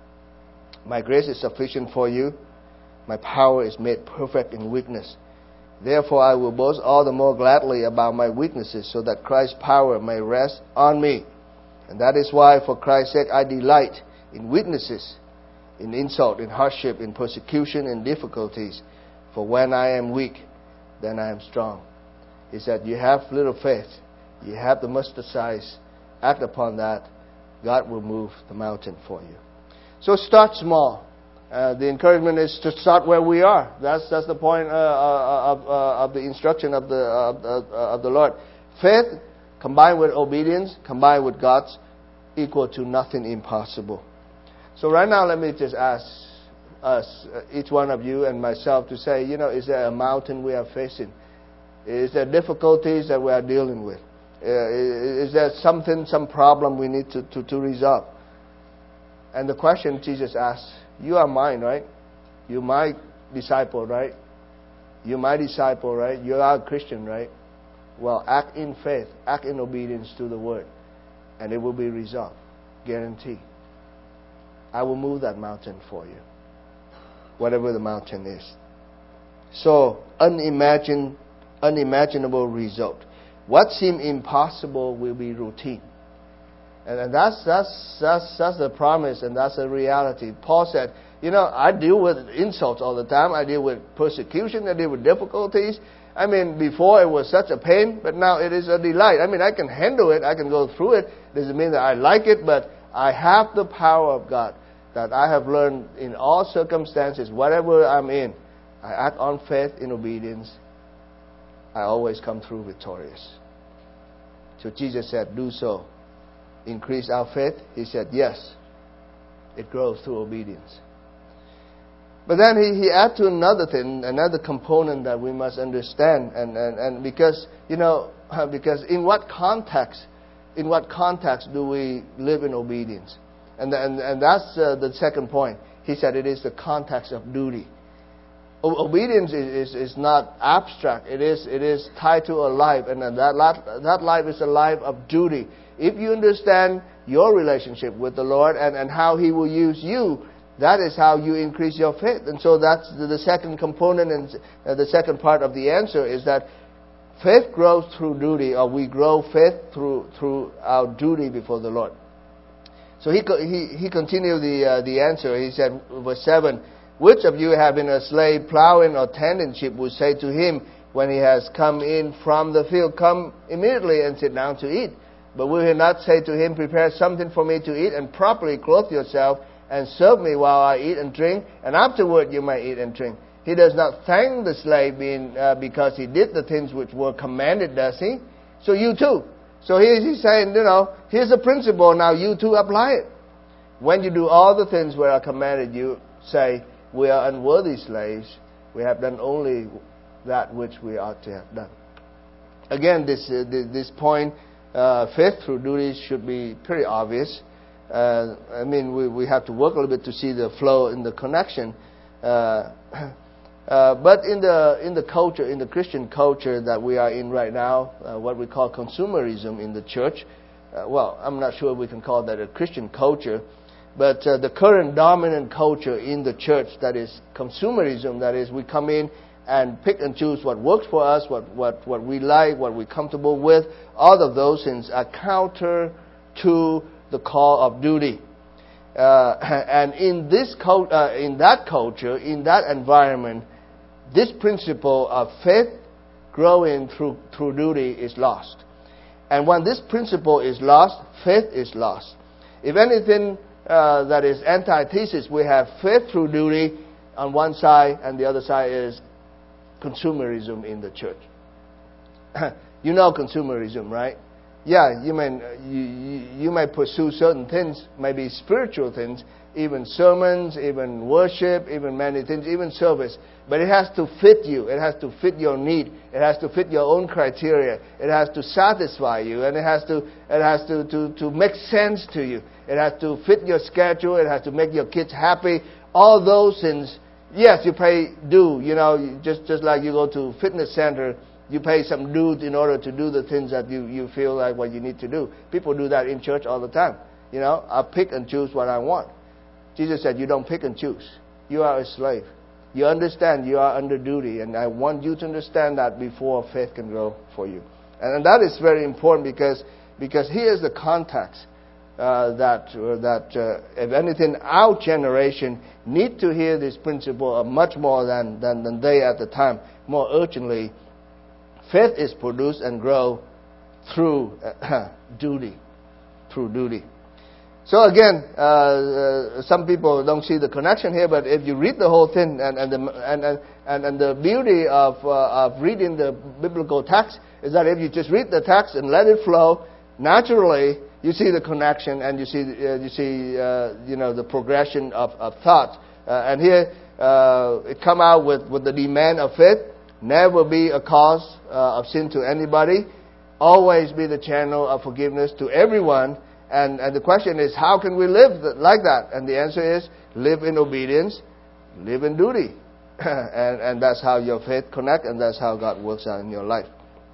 My grace is sufficient for you. My power is made perfect in weakness. Therefore, I will boast all the more gladly about my weaknesses, so that Christ's power may rest on me. And that is why, for Christ's sake, I delight in weaknesses, in insult, in hardship, in persecution, in difficulties. For when I am weak, then I am strong. He said, you have little faith. You have the mustard size. Act upon that. God will move the mountain for you. So start small. Uh, the encouragement is to start where we are. That's that's the point uh, of, uh, of the instruction of the uh, of the Lord. Faith combined with obedience, combined with God's, equal to nothing impossible. So right now, let me just ask us, each one of you and myself, to say, you know, is there a mountain we are facing? Is there difficulties that we are dealing with? Uh, is there something, some problem we need to, to, to resolve? And the question Jesus asked, you are mine, right? You're my disciple, right? You're my disciple, right? You are a Christian, right? Well, act in faith, act in obedience to the Word, and it will be resolved. Guarantee. I will move that mountain for you, whatever the mountain is. So, unimagined, unimaginable result. What seemed impossible will be routine. And, and that's, that's, that's, that's the promise, and that's the reality. Paul said, you know, I deal with insults all the time. I deal with persecution. I deal with difficulties. I mean, before it was such a pain, but now it is a delight. I mean, I can handle it. I can go through it. Doesn't mean that I like it, but I have the power of God that I have learned in all circumstances, whatever I'm in. I act on faith in obedience. I always come through victorious. So Jesus said, do so. Increase our faith. He said, yes. It grows through obedience. But then he, he added to another thing, another component that we must understand. And, and, and because, you know, because in what context, in what context do we live in obedience? And, and, and that's uh, the second point. He said it is the context of duty. obedience is, is, is not abstract. It is it is tied to a life, and that life, that life is a life of duty. If you understand your relationship with the Lord and, and how He will use you, that is how you increase your faith. And so that's the, the second component, and uh, the second part of the answer is that faith grows through duty, or we grow faith through through our duty before the Lord. So he he he continued the uh, the answer. He said, verse seven. Which of you having a slave plowing or tending sheep would say to him when he has come in from the field, come immediately and sit down to eat? But will he not say to him, prepare something for me to eat and properly clothe yourself and serve me while I eat and drink, and afterward you may eat and drink? He does not thank the slave being, uh, because he did the things which were commanded, does he? So you too. So he, he's saying, you know, here's a principle, now you too apply it. When you do all the things where I commanded you, say, we are unworthy slaves. We have done only that which we ought to have done. Again, this uh, this point, uh, faith through duty, should be pretty obvious. Uh, I mean, we, we have to work a little bit to see the flow and the connection. Uh, uh, but in the in the culture, in the Christian culture that we are in right now, uh, what we call consumerism in the church. Uh, well, I'm not sure we can call that a Christian culture. But uh, the current dominant culture in the church, that is consumerism, that is we come in and pick and choose what works for us, what, what, what we like, what we're comfortable with. All of those things are counter to the call of duty. Uh, and in this cult, uh, in that culture, in that environment, this principle of faith growing through, through duty is lost. And when this principle is lost, faith is lost. If anything, Uh, that is antithesis. We have faith through duty on one side, and the other side is consumerism in the church. You know consumerism, right? Yeah, you may you, you may pursue certain things, maybe spiritual things, even sermons, even worship, even many things, even service. But it has to fit you. It has to fit your need. It has to fit your own criteria. It has to satisfy you, and it has to it has to, to, to make sense to you. It has to fit your schedule. It has to make your kids happy. All those things, yes, you pay due. You know, just just like you go to fitness center, you pay some dues in order to do the things that you, you feel like what you need to do. People do that in church all the time. You know, I pick and choose what I want. Jesus said, you don't pick and choose. You are a slave. You understand you are under duty, and I want you to understand that before faith can grow for you. And, and that is very important because because here's the context. Uh, that, uh, that uh, if anything, our generation need to hear this principle of much more than, than, than they at the time, more urgently. Faith is produced and grow through uh, duty, through duty. So again, uh, uh, some people don't see the connection here, but if you read the whole thing, and and the, and, and, and the beauty of uh, of reading the biblical text is that if you just read the text and let it flow, naturally you see the connection, and you see uh, you see uh, you know the progression of, of thought. Uh, and here uh, it come out with, with the demand of faith: never be a cause uh, of sin to anybody, always be the channel of forgiveness to everyone. And, and the question is, how can we live like that? And the answer is, live in obedience, live in duty. and, and that's how your faith connects, and that's how God works out in your life.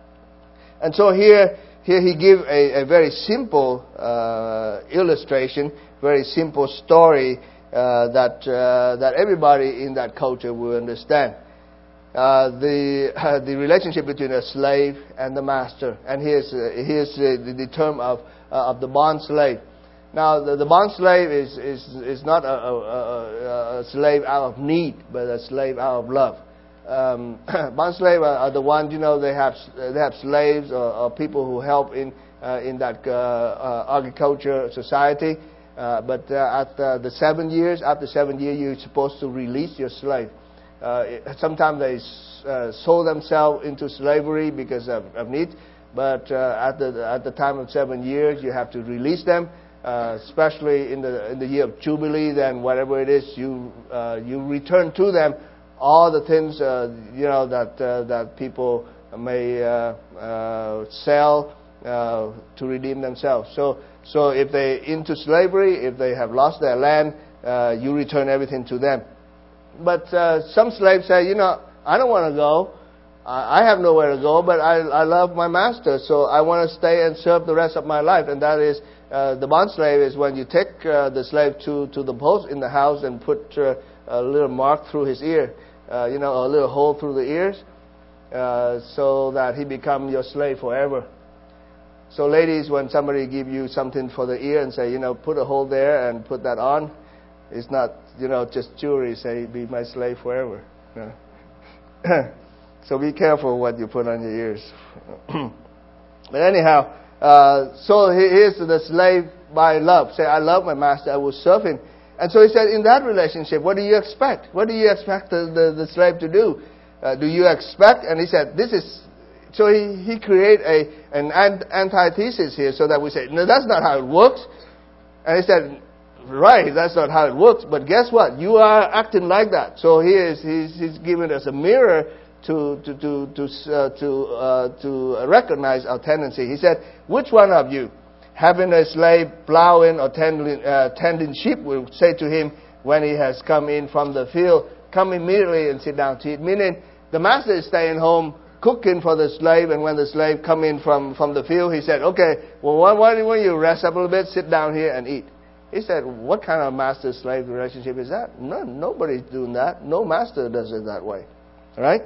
And so here, here he gives a, a very simple uh, illustration, very simple story uh, that uh, that everybody in that culture will understand. Uh, the uh, the relationship between a slave and the master. And here's uh, here's uh, the, the term of uh, of the bond slave. Now the, the bond slave is is is not a, a, a, a slave out of need, but a slave out of love. Um, bond slave are, are the ones, you know, they have they have slaves or, or people who help in uh, in that uh, uh, agriculture society. Uh, but uh, at uh, the seven years, after seven years, you're supposed to release your slave. Uh, sometimes they uh, sold themselves into slavery because of, of need, but uh, at the at the time of seven years, you have to release them. Uh, especially in the in the year of Jubilee, then whatever it is, you uh, you return to them all the things uh, you know that uh, that people may uh, uh, sell uh, to redeem themselves. So so if they into slavery, if they have lost their land, uh, you return everything to them. but uh, some slaves say, you know, I don't want to go. I have nowhere to go, but I, I love my master, so I want to stay and serve the rest of my life. And that is, uh, the bond slave is when you take uh, the slave to, to the post in the house and put uh, a little mark through his ear, uh, you know, a little hole through the ears, uh, so that he become your slave forever. So ladies, when somebody give you something for the ear and say, you know, put a hole there and put that on, it's not, you know, just jewelry, say, be my slave forever. You know? So be careful what you put on your ears. But anyhow, uh, so here's the slave by love. Say, I love my master, I will serve him. And so he said, in that relationship, what do you expect? What do you expect the, the, the slave to do? Uh, do you expect? And he said, this is... So he, he created a, an antithesis here so that we say, no, that's not how it works. And he said, right, that's not how it works. But guess what? You are acting like that. So he is, he's, he's giving us a mirror to to to to uh, to, uh, to recognize our tendency. He said, which one of you, having a slave plowing or tending, uh, tending sheep, will say to him when he has come in from the field, come immediately and sit down to eat? Meaning, the master is staying home cooking for the slave, and when the slave come in from, from the field, he said, okay, well, why, why don't you rest up a little bit, sit down here and eat? He said, what kind of master-slave relationship is that? No, nobody's doing that. No master does it that way. All right?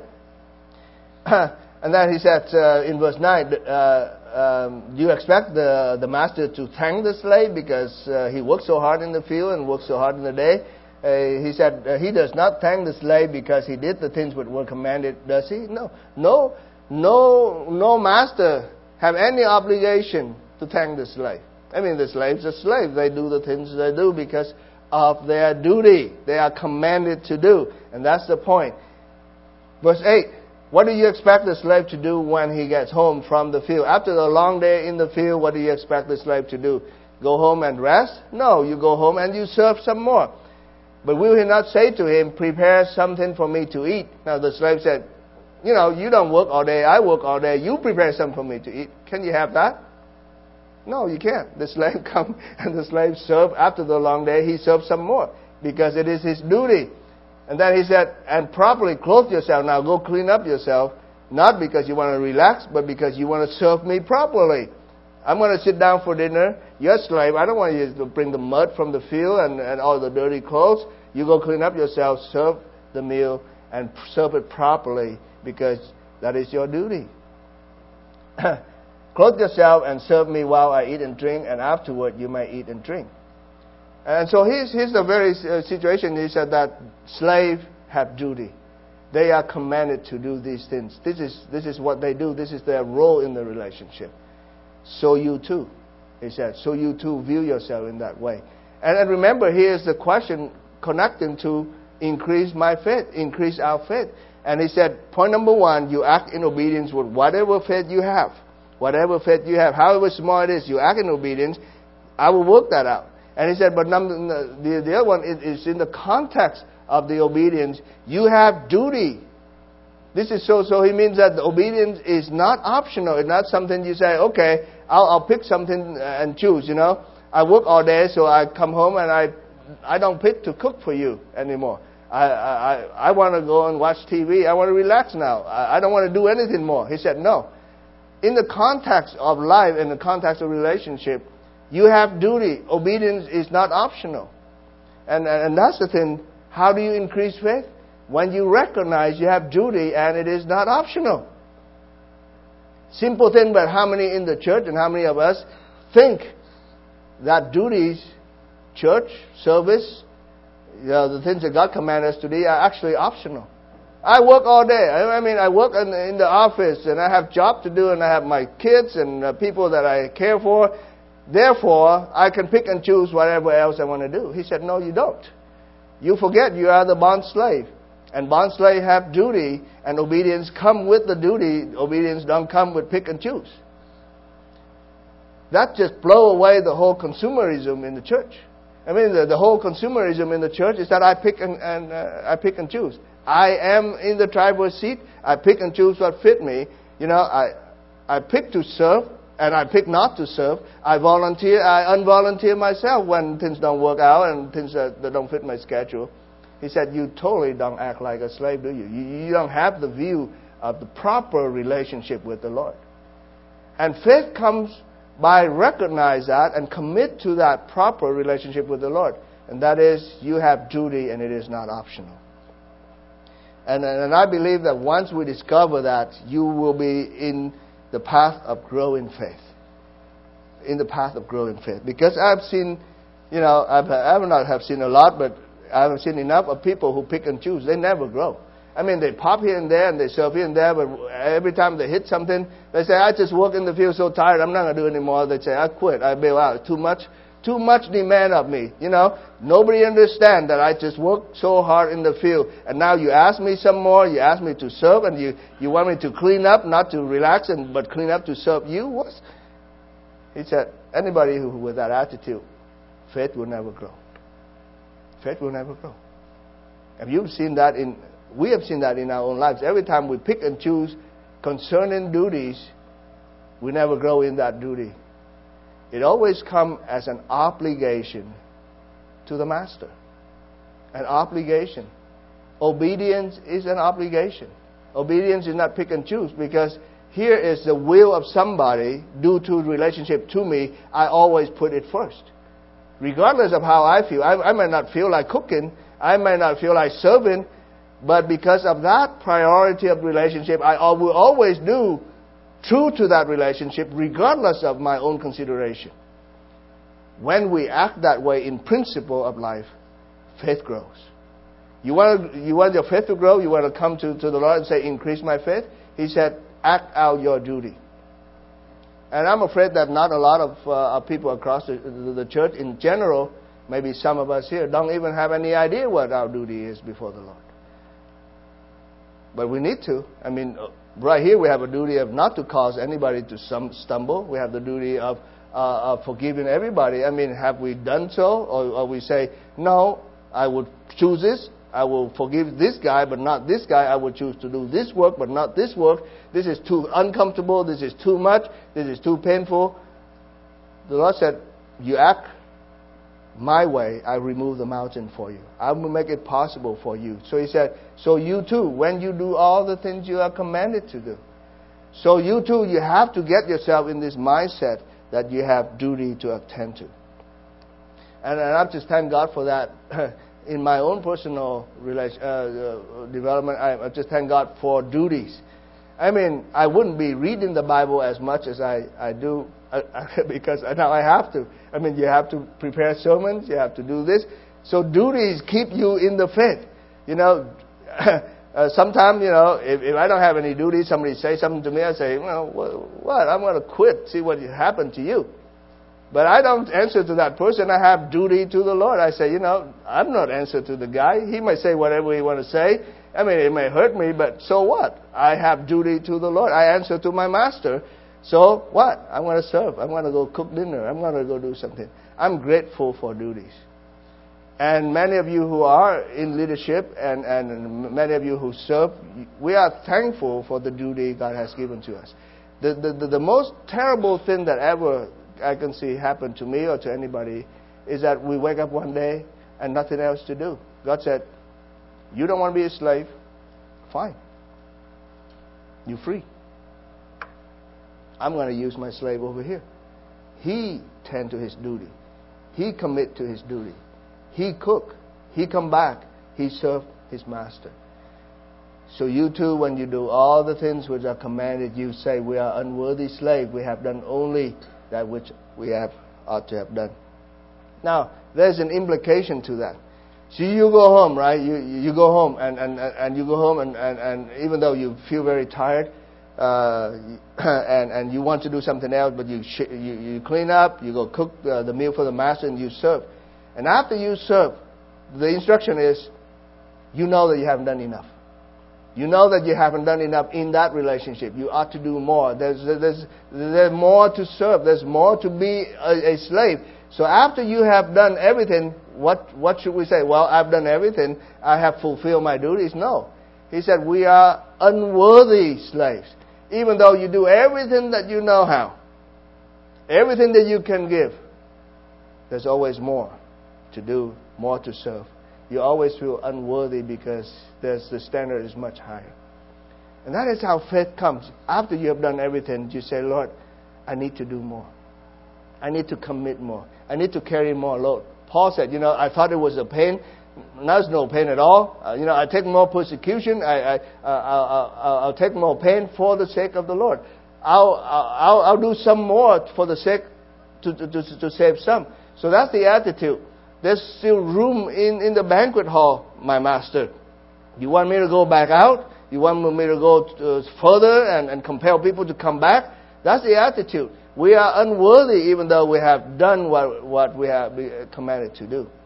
And then he said uh, in verse nine, uh, um, do you expect the, the master to thank the slave because uh, he worked so hard in the field and worked so hard in the day? Uh, he said uh, he does not thank the slave because he did the things which were commanded, does he? No. No, no, no master have any obligation to thank the slave. I mean, the slave's a slave. They do the things they do because of their duty. They are commanded to do. And that's the point. Verse eight. What do you expect the slave to do when he gets home from the field? After the long day in the field, what do you expect the slave to do? Go home and rest? No, you go home and you serve some more. But will he not say to him, prepare something for me to eat? Now the slave said, you know, you don't work all day, I work all day, you prepare something for me to eat. Can you have that? No, you can't. The slave come and the slave serve. After the long day, he serves some more because it is his duty. And then he said, and properly clothe yourself. Now go clean up yourself, not because you want to relax, but because you want to serve me properly. I'm going to sit down for dinner. You're a slave. I don't want you to bring the mud from the field and, and all the dirty clothes. You go clean up yourself, serve the meal, and serve it properly because that is your duty. Clothe yourself and serve me while I eat and drink, and afterward you may eat and drink. And so here's, here's the very situation. He said that slaves have duty. They are commanded to do these things. This is, this is what they do. This is their role in the relationship. So you too, he said. So you too view yourself in that way. And, and remember, here's the question connecting to increase my faith, increase our faith. And he said, point number one, you act in obedience with whatever faith you have. Whatever faith you have, however small it is, you act in obedience. I will work that out. And he said, but number, the, the other one is, is in the context of the obedience. You have duty. This is so, so he means that the obedience is not optional. It's not something you say, okay, I'll, I'll pick something and choose, you know. I work all day, so I come home and I, I don't pick to cook for you anymore. I, I, I want to go and watch T V. I want to relax now. I, I don't want to do anything more. He said, no. In the context of life, in the context of relationship, you have duty. Obedience is not optional. And, and, and that's the thing. How do you increase faith? When you recognize you have duty and it is not optional. Simple thing, but how many in the church and how many of us think that duties, church, service, you know, the things that God commanded us to do are actually optional. I work all day. I mean, I work in, in the office and I have job to do and I have my kids and uh, people that I care for. Therefore, I can pick and choose whatever else I want to do. He said, no, you don't. You forget you are the bond slave. And bond slave have duty, and obedience come with the duty. Obedience don't come with pick and choose. That just blow away the whole consumerism in the church. I mean, the, the whole consumerism in the church is that I pick and, and uh, I pick and choose. I am in the driver's seat. I pick and choose what fit me. You know, I I pick to serve, and I pick not to serve. I volunteer. I unvolunteer myself when things don't work out and things that, that don't fit my schedule. He said, you totally don't act like a slave, do you? You, you don't have the view of the proper relationship with the Lord. And faith comes by recognize that and commit to that proper relationship with the Lord. And that is, you have duty and it is not optional. And, and I believe that once we discover that, you will be in the path of growing faith. In the path of growing faith. Because I've seen, you know, I've, I have not have seen a lot, but I've seen enough of people who pick and choose. They never grow. I mean, they pop here and there and they serve here and there, but every time they hit something, they say, I just work in the field so tired, I'm not going to do it anymore. They say, I quit, I bail out. Too much, too much demand of me. You know, nobody understands that I just work so hard in the field. And now you ask me some more, you ask me to serve, and you, you want me to clean up, not to relax, and but clean up to serve you? What? He said, anybody who with that attitude, faith will never grow. Faith will never grow. Have you seen that in... We have seen that in our own lives. Every time we pick and choose concerning duties, we never grow in that duty. It always comes as an obligation to the master. An obligation. Obedience is an obligation. Obedience is not pick and choose, because here is the will of somebody due to relationship to me. I always put it first. Regardless of how I feel. I, I might not feel like cooking. I might not feel like serving. But because of that priority of relationship, I will always do true to that relationship regardless of my own consideration. When we act that way in principle of life, faith grows. You want, you want your faith to grow? You want to come to, to the Lord and say, increase my faith? He said, act out your duty. And I'm afraid that not a lot of uh, people across the, the, the church in general, maybe some of us here, don't even have any idea what our duty is before the Lord. But we need to. I mean, right here we have a duty of not to cause anybody to some stumble. We have the duty of, uh, of forgiving everybody. I mean, have we done so? Or, or we say, no, I would choose this. I will forgive this guy, but not this guy. I would choose to do this work, but not this work. This is too uncomfortable. This is too much. This is too painful. The Lord said, you act my way, I remove the mountain for you. I will make it possible for you. So he said, so you too, when you do all the things you are commanded to do. So you too, you have to get yourself in this mindset that you have duty to attend to. And, and I just thank God for that. In my own personal relation, uh, uh, development, I, I just thank God for duties. I mean, I wouldn't be reading the Bible as much as I, I do because now I have to. I mean, you have to prepare sermons, you have to do this. So duties keep you in the faith. You know, uh, sometimes, you know, if, if I don't have any duties, somebody say something to me, I say, well, what? I'm going to quit, see what happened to you. But I don't answer to that person. I have duty to the Lord. I say, you know, I'm not answer to the guy. He might say whatever he want to say. I mean, it may hurt me, but so what? I have duty to the Lord. I answer to my master. So what? I want to serve. I want to go cook dinner. I'm going to go do something. I'm grateful for duties. And many of you who are in leadership and, and many of you who serve, we are thankful for the duty God has given to us. The, the, the, the most terrible thing that ever I can see happen to me or to anybody is that we wake up one day and nothing else to do. God said, you don't want to be a slave? Fine. You're free. I'm going to use my slave over here. He tend to his duty. He commit to his duty. He cook. He come back. He serve his master. So you too, when you do all the things which are commanded, you say, we are unworthy slave. We have done only that which we have ought to have done. Now, there's an implication to that. So you go home, right? You you go home and, and, and you go home and, and, and even though you feel very tired uh, and, and you want to do something else, but you, sh- you you clean up, you go cook the, the meal for the master and you serve. And after you serve, the instruction is, you know that you haven't done enough. You know that you haven't done enough in that relationship. You ought to do more. There's, there's, there's more to serve. There's more to be a, a slave. So after you have done everything, what, what should we say? Well, I've done everything. I have fulfilled my duties. No. He said, we are unworthy slaves. Even though you do everything that you know how, everything that you can give, there's always more to do, more to serve. you always feel unworthy because there's, the standard is much higher. And that is how faith comes. After you have done everything, you say, Lord, I need to do more. I need to commit more. I need to carry more load. Paul said, you know, I thought it was a pain. Now it's no pain at all. Uh, you know, I take more persecution. I, I, uh, I'll, I'll, I'll take more pain for the sake of the Lord. I'll, I'll, I'll do some more for the sake to, to, to, to save some. So that's the attitude. There's still room in, in the banquet hall, my master. You want me to go back out? You want me to go to, uh, further and, and compel people to come back? That's the attitude. We are unworthy even though we have done what, what we have been commanded to do.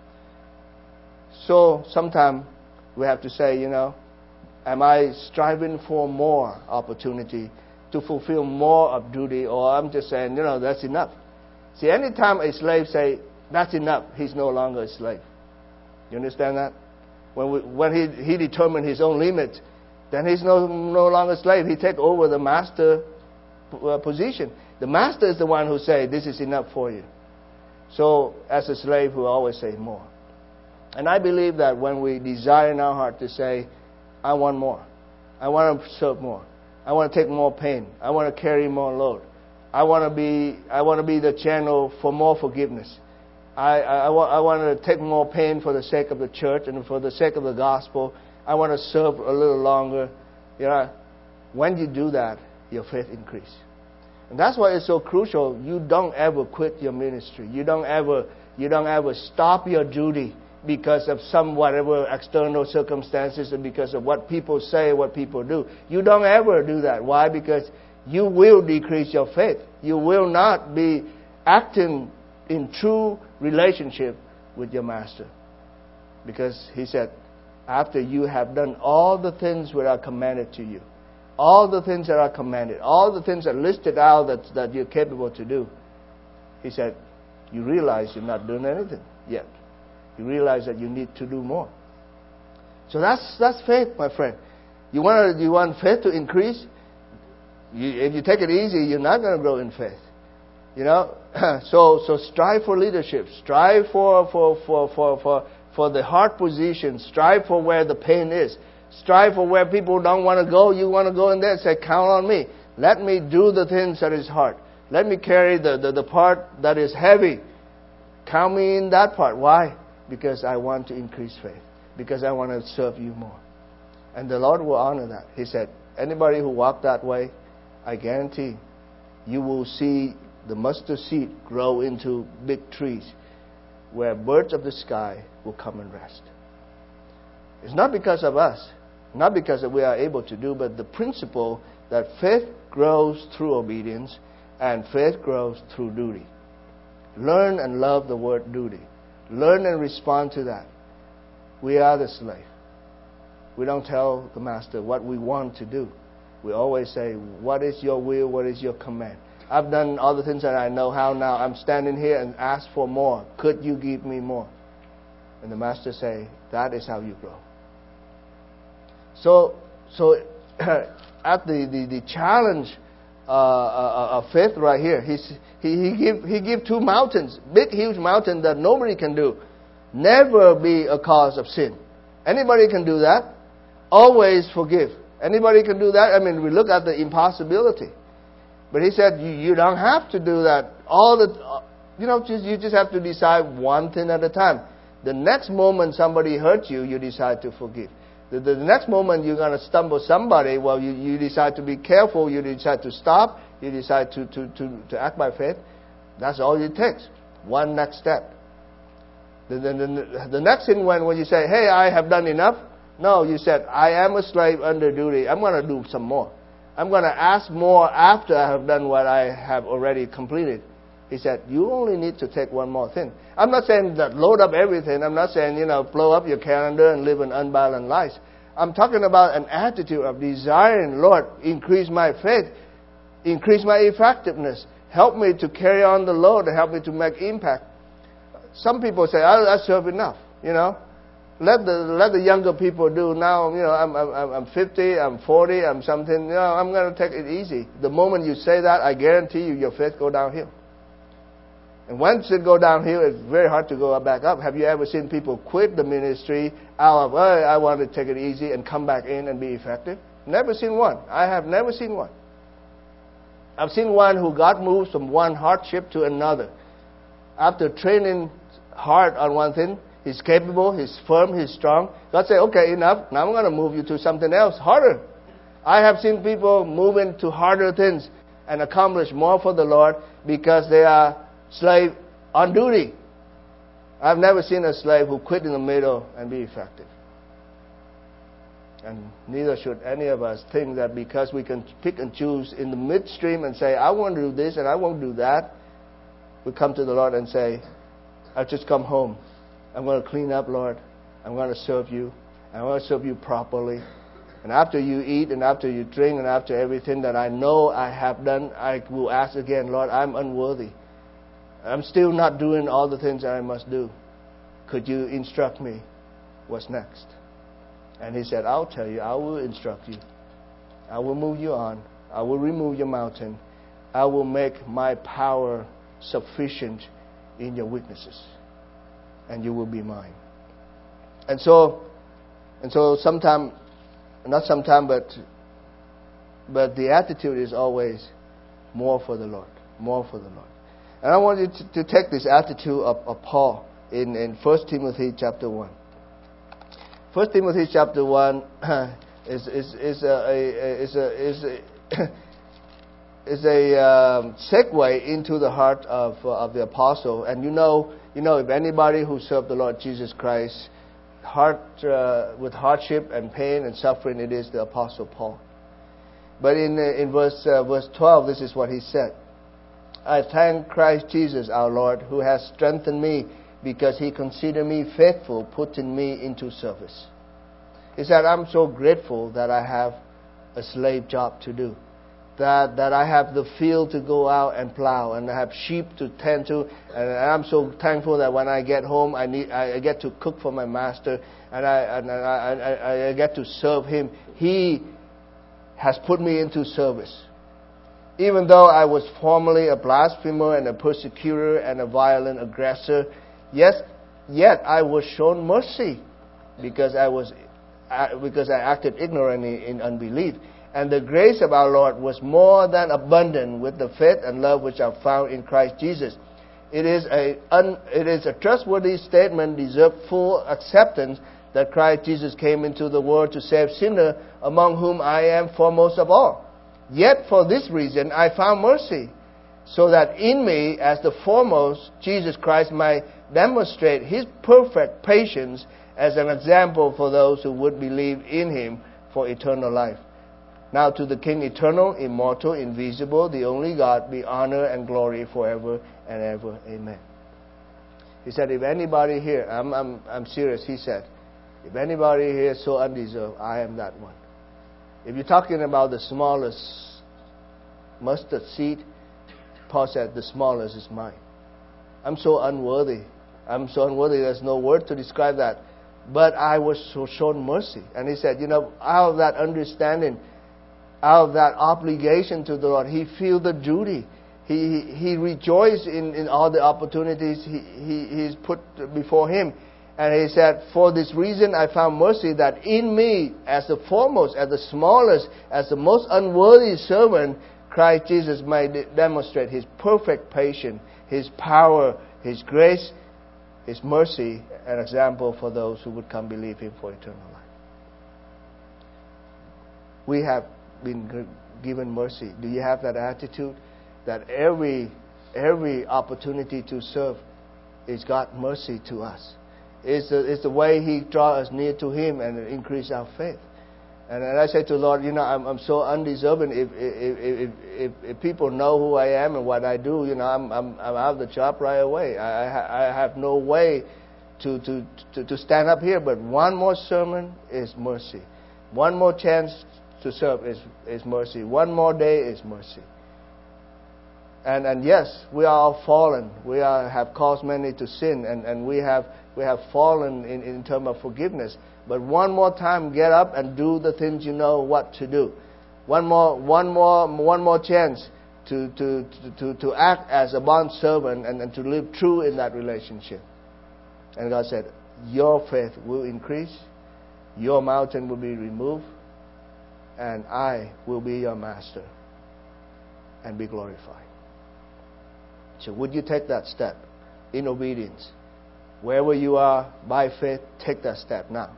So sometimes we have to say, you know, am I striving for more opportunity to fulfill more of duty, or I'm just saying, you know, that's enough. See, anytime a slave say, that's enough, he's no longer a slave. You understand that? When we, when he, he determined his own limits, then he's no, no longer a slave. He take over the master position. The master is the one who say, this is enough for you. So, as a slave, we always say more. And I believe that when we desire in our heart to say, I want more. I want to serve more. I want to take more pain. I want to carry more load. I want to be, I want to be the channel for more forgiveness. I, I, I, want, I want to take more pain for the sake of the church and for the sake of the gospel. I want to serve a little longer. You know, when you do that, your faith increases. And that's why it's so crucial. You don't ever quit your ministry. You don't ever, you don't ever stop your duty because of some whatever external circumstances and because of what people say, what people do. You don't ever do that. Why? Because you will decrease your faith. You will not be acting in true relationship with your master. Because he said, after you have done all the things that are commanded to you, all the things that are commanded, all the things that are listed out that, that you're capable to do, he said, you realize you're not doing anything yet. You realize that you need to do more. So that's that's faith, my friend. You want to, you want faith to increase? You, if you take it easy, you're not going to grow in faith. You know, so so strive for leadership. Strive for for for for for for the heart position. Strive for where the pain is. Strive for where people don't want to go. You want to go in there and say, count on me. Let me do the things that is hard. Let me carry the, the, the part that is heavy. Count me in that part. Why? Because I want to increase faith. Because I want to serve you more. And the Lord will honor that. He said, anybody who walk that way, I guarantee you will see the mustard seed grow into big trees where birds of the sky will come and rest. It's not because of us, not because we are able to do, but the principle that faith grows through obedience and faith grows through duty. Learn and love the word duty. Learn and respond to that. We are the slave. We don't tell the master what we want to do. We always say, what is your will? What is your command? I've done all the things that I know how now. I'm standing here and ask for more. Could you give me more? And the master say, that is how you grow. So, so at the, the, the challenge uh, uh, of faith right here, he's, he he give he give two mountains, big huge mountain that nobody can do. Never be a cause of sin. Anybody can do that. Always forgive. Anybody can do that. I mean, we look at the impossibility. But he said, you, you don't have to do that. All the, you know, just, you just have to decide one thing at a time. The next moment somebody hurts you, you decide to forgive. The, the next moment you're going to stumble somebody, well, you, you decide to be careful. You decide to stop. You decide to, to, to, to act by faith. That's all it takes. One next step. The, the, the, the next thing when, when you say, hey, I have done enough. No, you said, I am a slave under duty. I'm going to do some more. I'm going to ask more after I have done what I have already completed. He said, you only need to take one more thing. I'm not saying that load up everything. I'm not saying, you know, blow up your calendar and live an unbalanced life. I'm talking about an attitude of desiring, Lord, increase my faith, increase my effectiveness. Help me to carry on the load, help me to make impact. Some people say, I, I serve enough, you know. Let the let the younger people do now. You know, I'm I'm I'm fifty, I'm forty, I'm something. You know, I'm going to take it easy. The moment you say that, I guarantee you, your faith go downhill. And once it go downhill, it's very hard to go back up. Have you ever seen people quit the ministry out of, oh, I want to take it easy, and come back in and be effective? Never seen one. I have never seen one. I've seen one who got moved from one hardship to another. After training hard on one thing, he's capable, he's firm, he's strong. God said, okay, enough. Now I'm going to move you to something else, harder. I have seen people move into harder things and accomplish more for the Lord because they are slave on duty. I've never seen a slave who quit in the middle and be effective. And neither should any of us think that because we can pick and choose in the midstream and say, I want to do this and I won't do that, we come to the Lord and say, I've just come home. I'm going to clean up, Lord. I'm going to serve you. I want to serve you properly. And after you eat and after you drink and after everything that I know I have done, I will ask again, Lord, I'm unworthy. I'm still not doing all the things that I must do. Could you instruct me what's next? And he said, I'll tell you. I will instruct you. I will move you on. I will remove your mountain. I will make my power sufficient in your weaknesses. And you will be mine. And so, and so sometime, not sometime, but, but the attitude is always more for the Lord. More for the Lord. And I want you to, to take this attitude of, of Paul in, in First Timothy chapter one. First Timothy chapter one is is is a, a is a is a, is a um, segue into the heart of uh, of the apostle. And you know you know if anybody who served the Lord Jesus Christ, heart uh, with hardship and pain and suffering, it is the apostle Paul. But in uh, in verse uh, verse twelve, this is what he said. I thank Christ Jesus our Lord, who has strengthened me because he considered me faithful, putting me into service. He said, I'm so grateful that I have a slave job to do. That that I have the field to go out and plow, and I have sheep to tend to, and I'm so thankful that when I get home, I need I get to cook for my master, and I and I, I, I get to serve him. He has put me into service. Even though I was formerly a blasphemer and a persecutor and a violent aggressor, yes, yet I was shown mercy because I was because I acted ignorantly in unbelief. And the grace of our Lord was more than abundant with the faith and love which are found in Christ Jesus. It is a un, it is a trustworthy statement, deserved full acceptance, that Christ Jesus came into the world to save sinners, among whom I am foremost of all. Yet for this reason I found mercy, so that in me, as the foremost, Jesus Christ might demonstrate His perfect patience as an example for those who would believe in Him for eternal life. Now to the King eternal, immortal, invisible, the only God, be honor and glory forever and ever. Amen. He said, if anybody here, I'm, I'm, I'm serious, he said, if anybody here is so undeserved, I am that one. If you're talking about the smallest mustard seed, Paul said, the smallest is mine. I'm so unworthy. I'm so unworthy, there's no word to describe that. But I was so shown mercy. And he said, you know, out of that understanding, out of that obligation to the Lord, he feel the duty. He he, he rejoiced in, in all the opportunities he, he he's put before him. And he said, for this reason I found mercy, that in me, as the foremost, as the smallest, as the most unworthy servant, Christ Jesus might demonstrate His perfect patience, His power, His grace, His mercy, an example for those who would come believe Him for eternal life. We have been given mercy. Do you have that attitude that every every opportunity to serve is God's mercy to us? It's the, it's the way He draws us near to Him and increase our faith. And, and I say to the Lord, you know, I'm, I'm so undeserving. If if, if if if people know who I am and what I do, you know, I'm I'm, I'm out of the job right away. I I have no way to, to to to stand up here. But one more sermon is mercy. One more chance to serve is is mercy. One more day is mercy. And and yes, we are all fallen. We are have caused many to sin, and, and we have we have fallen in, in terms of forgiveness. But one more time, get up and do the things you know what to do. One more one more one more chance to, to, to, to act as a bond servant and, and to live true in that relationship. And God said, your faith will increase, your mountain will be removed, and I will be your master and be glorified. So would you take that step in obedience? Wherever you are, by faith, take that step now.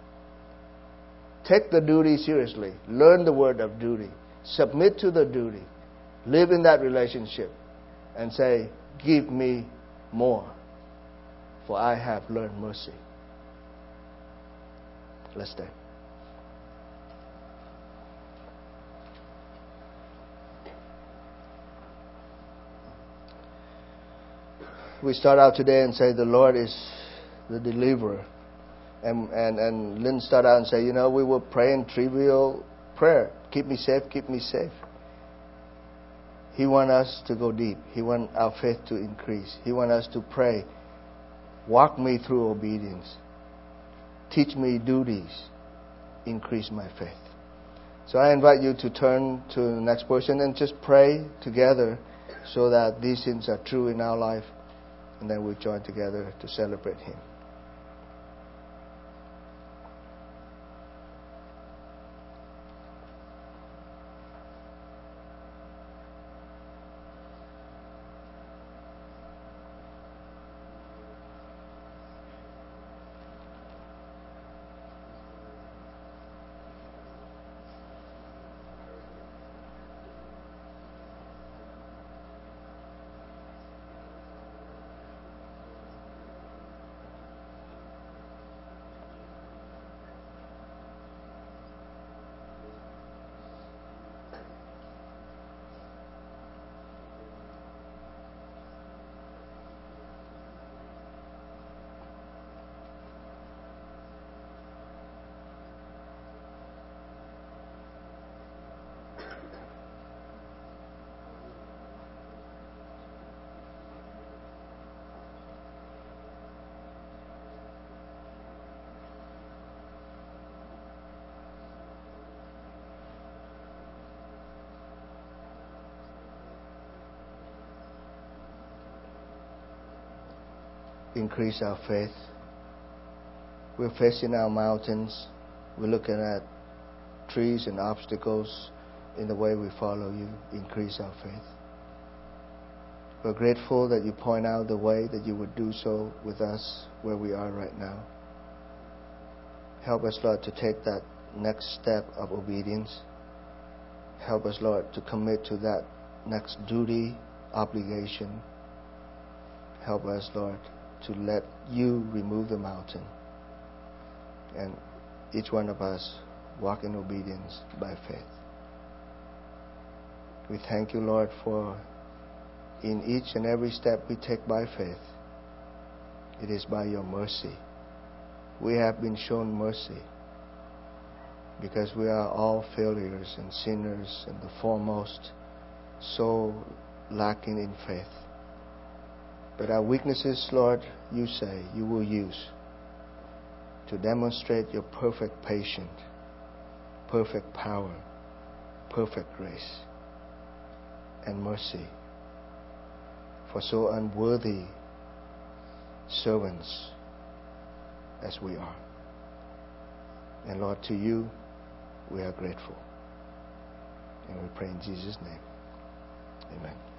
Take the duty seriously. Learn the word of duty. Submit to the duty. Live in that relationship. And say, give me more, for I have learned mercy. Let's stand. We start out today and say the Lord is the deliverer. And, and, and Lynn started out and say, you know, we were praying trivial prayer. Keep me safe, keep me safe. He wants us to go deep. He wants our faith to increase. He wants us to pray. Walk me through obedience. Teach me duties. Increase my faith. So I invite you to turn to the next person and just pray together so that these things are true in our life. And then we join together to celebrate Him. Increase our faith. We're facing our mountains. We're looking at trees and obstacles in the way we follow you. Increase our faith. We're grateful that you point out the way that you would do so with us where we are right now. Help us, Lord, to take that next step of obedience. Help us, Lord, to commit to that next duty, obligation. Help us, Lord, to let you remove the mountain. And each one of us walk in obedience by faith. We thank you, Lord, for in each and every step we take by faith, it is by your mercy. We have been shown mercy because we are all failures and sinners and the foremost, so lacking in faith. But our weaknesses, Lord, you say you will use to demonstrate your perfect patience, perfect power, perfect grace, and mercy for so unworthy servants as we are. And Lord, to you we are grateful. And we pray in Jesus' name. Amen.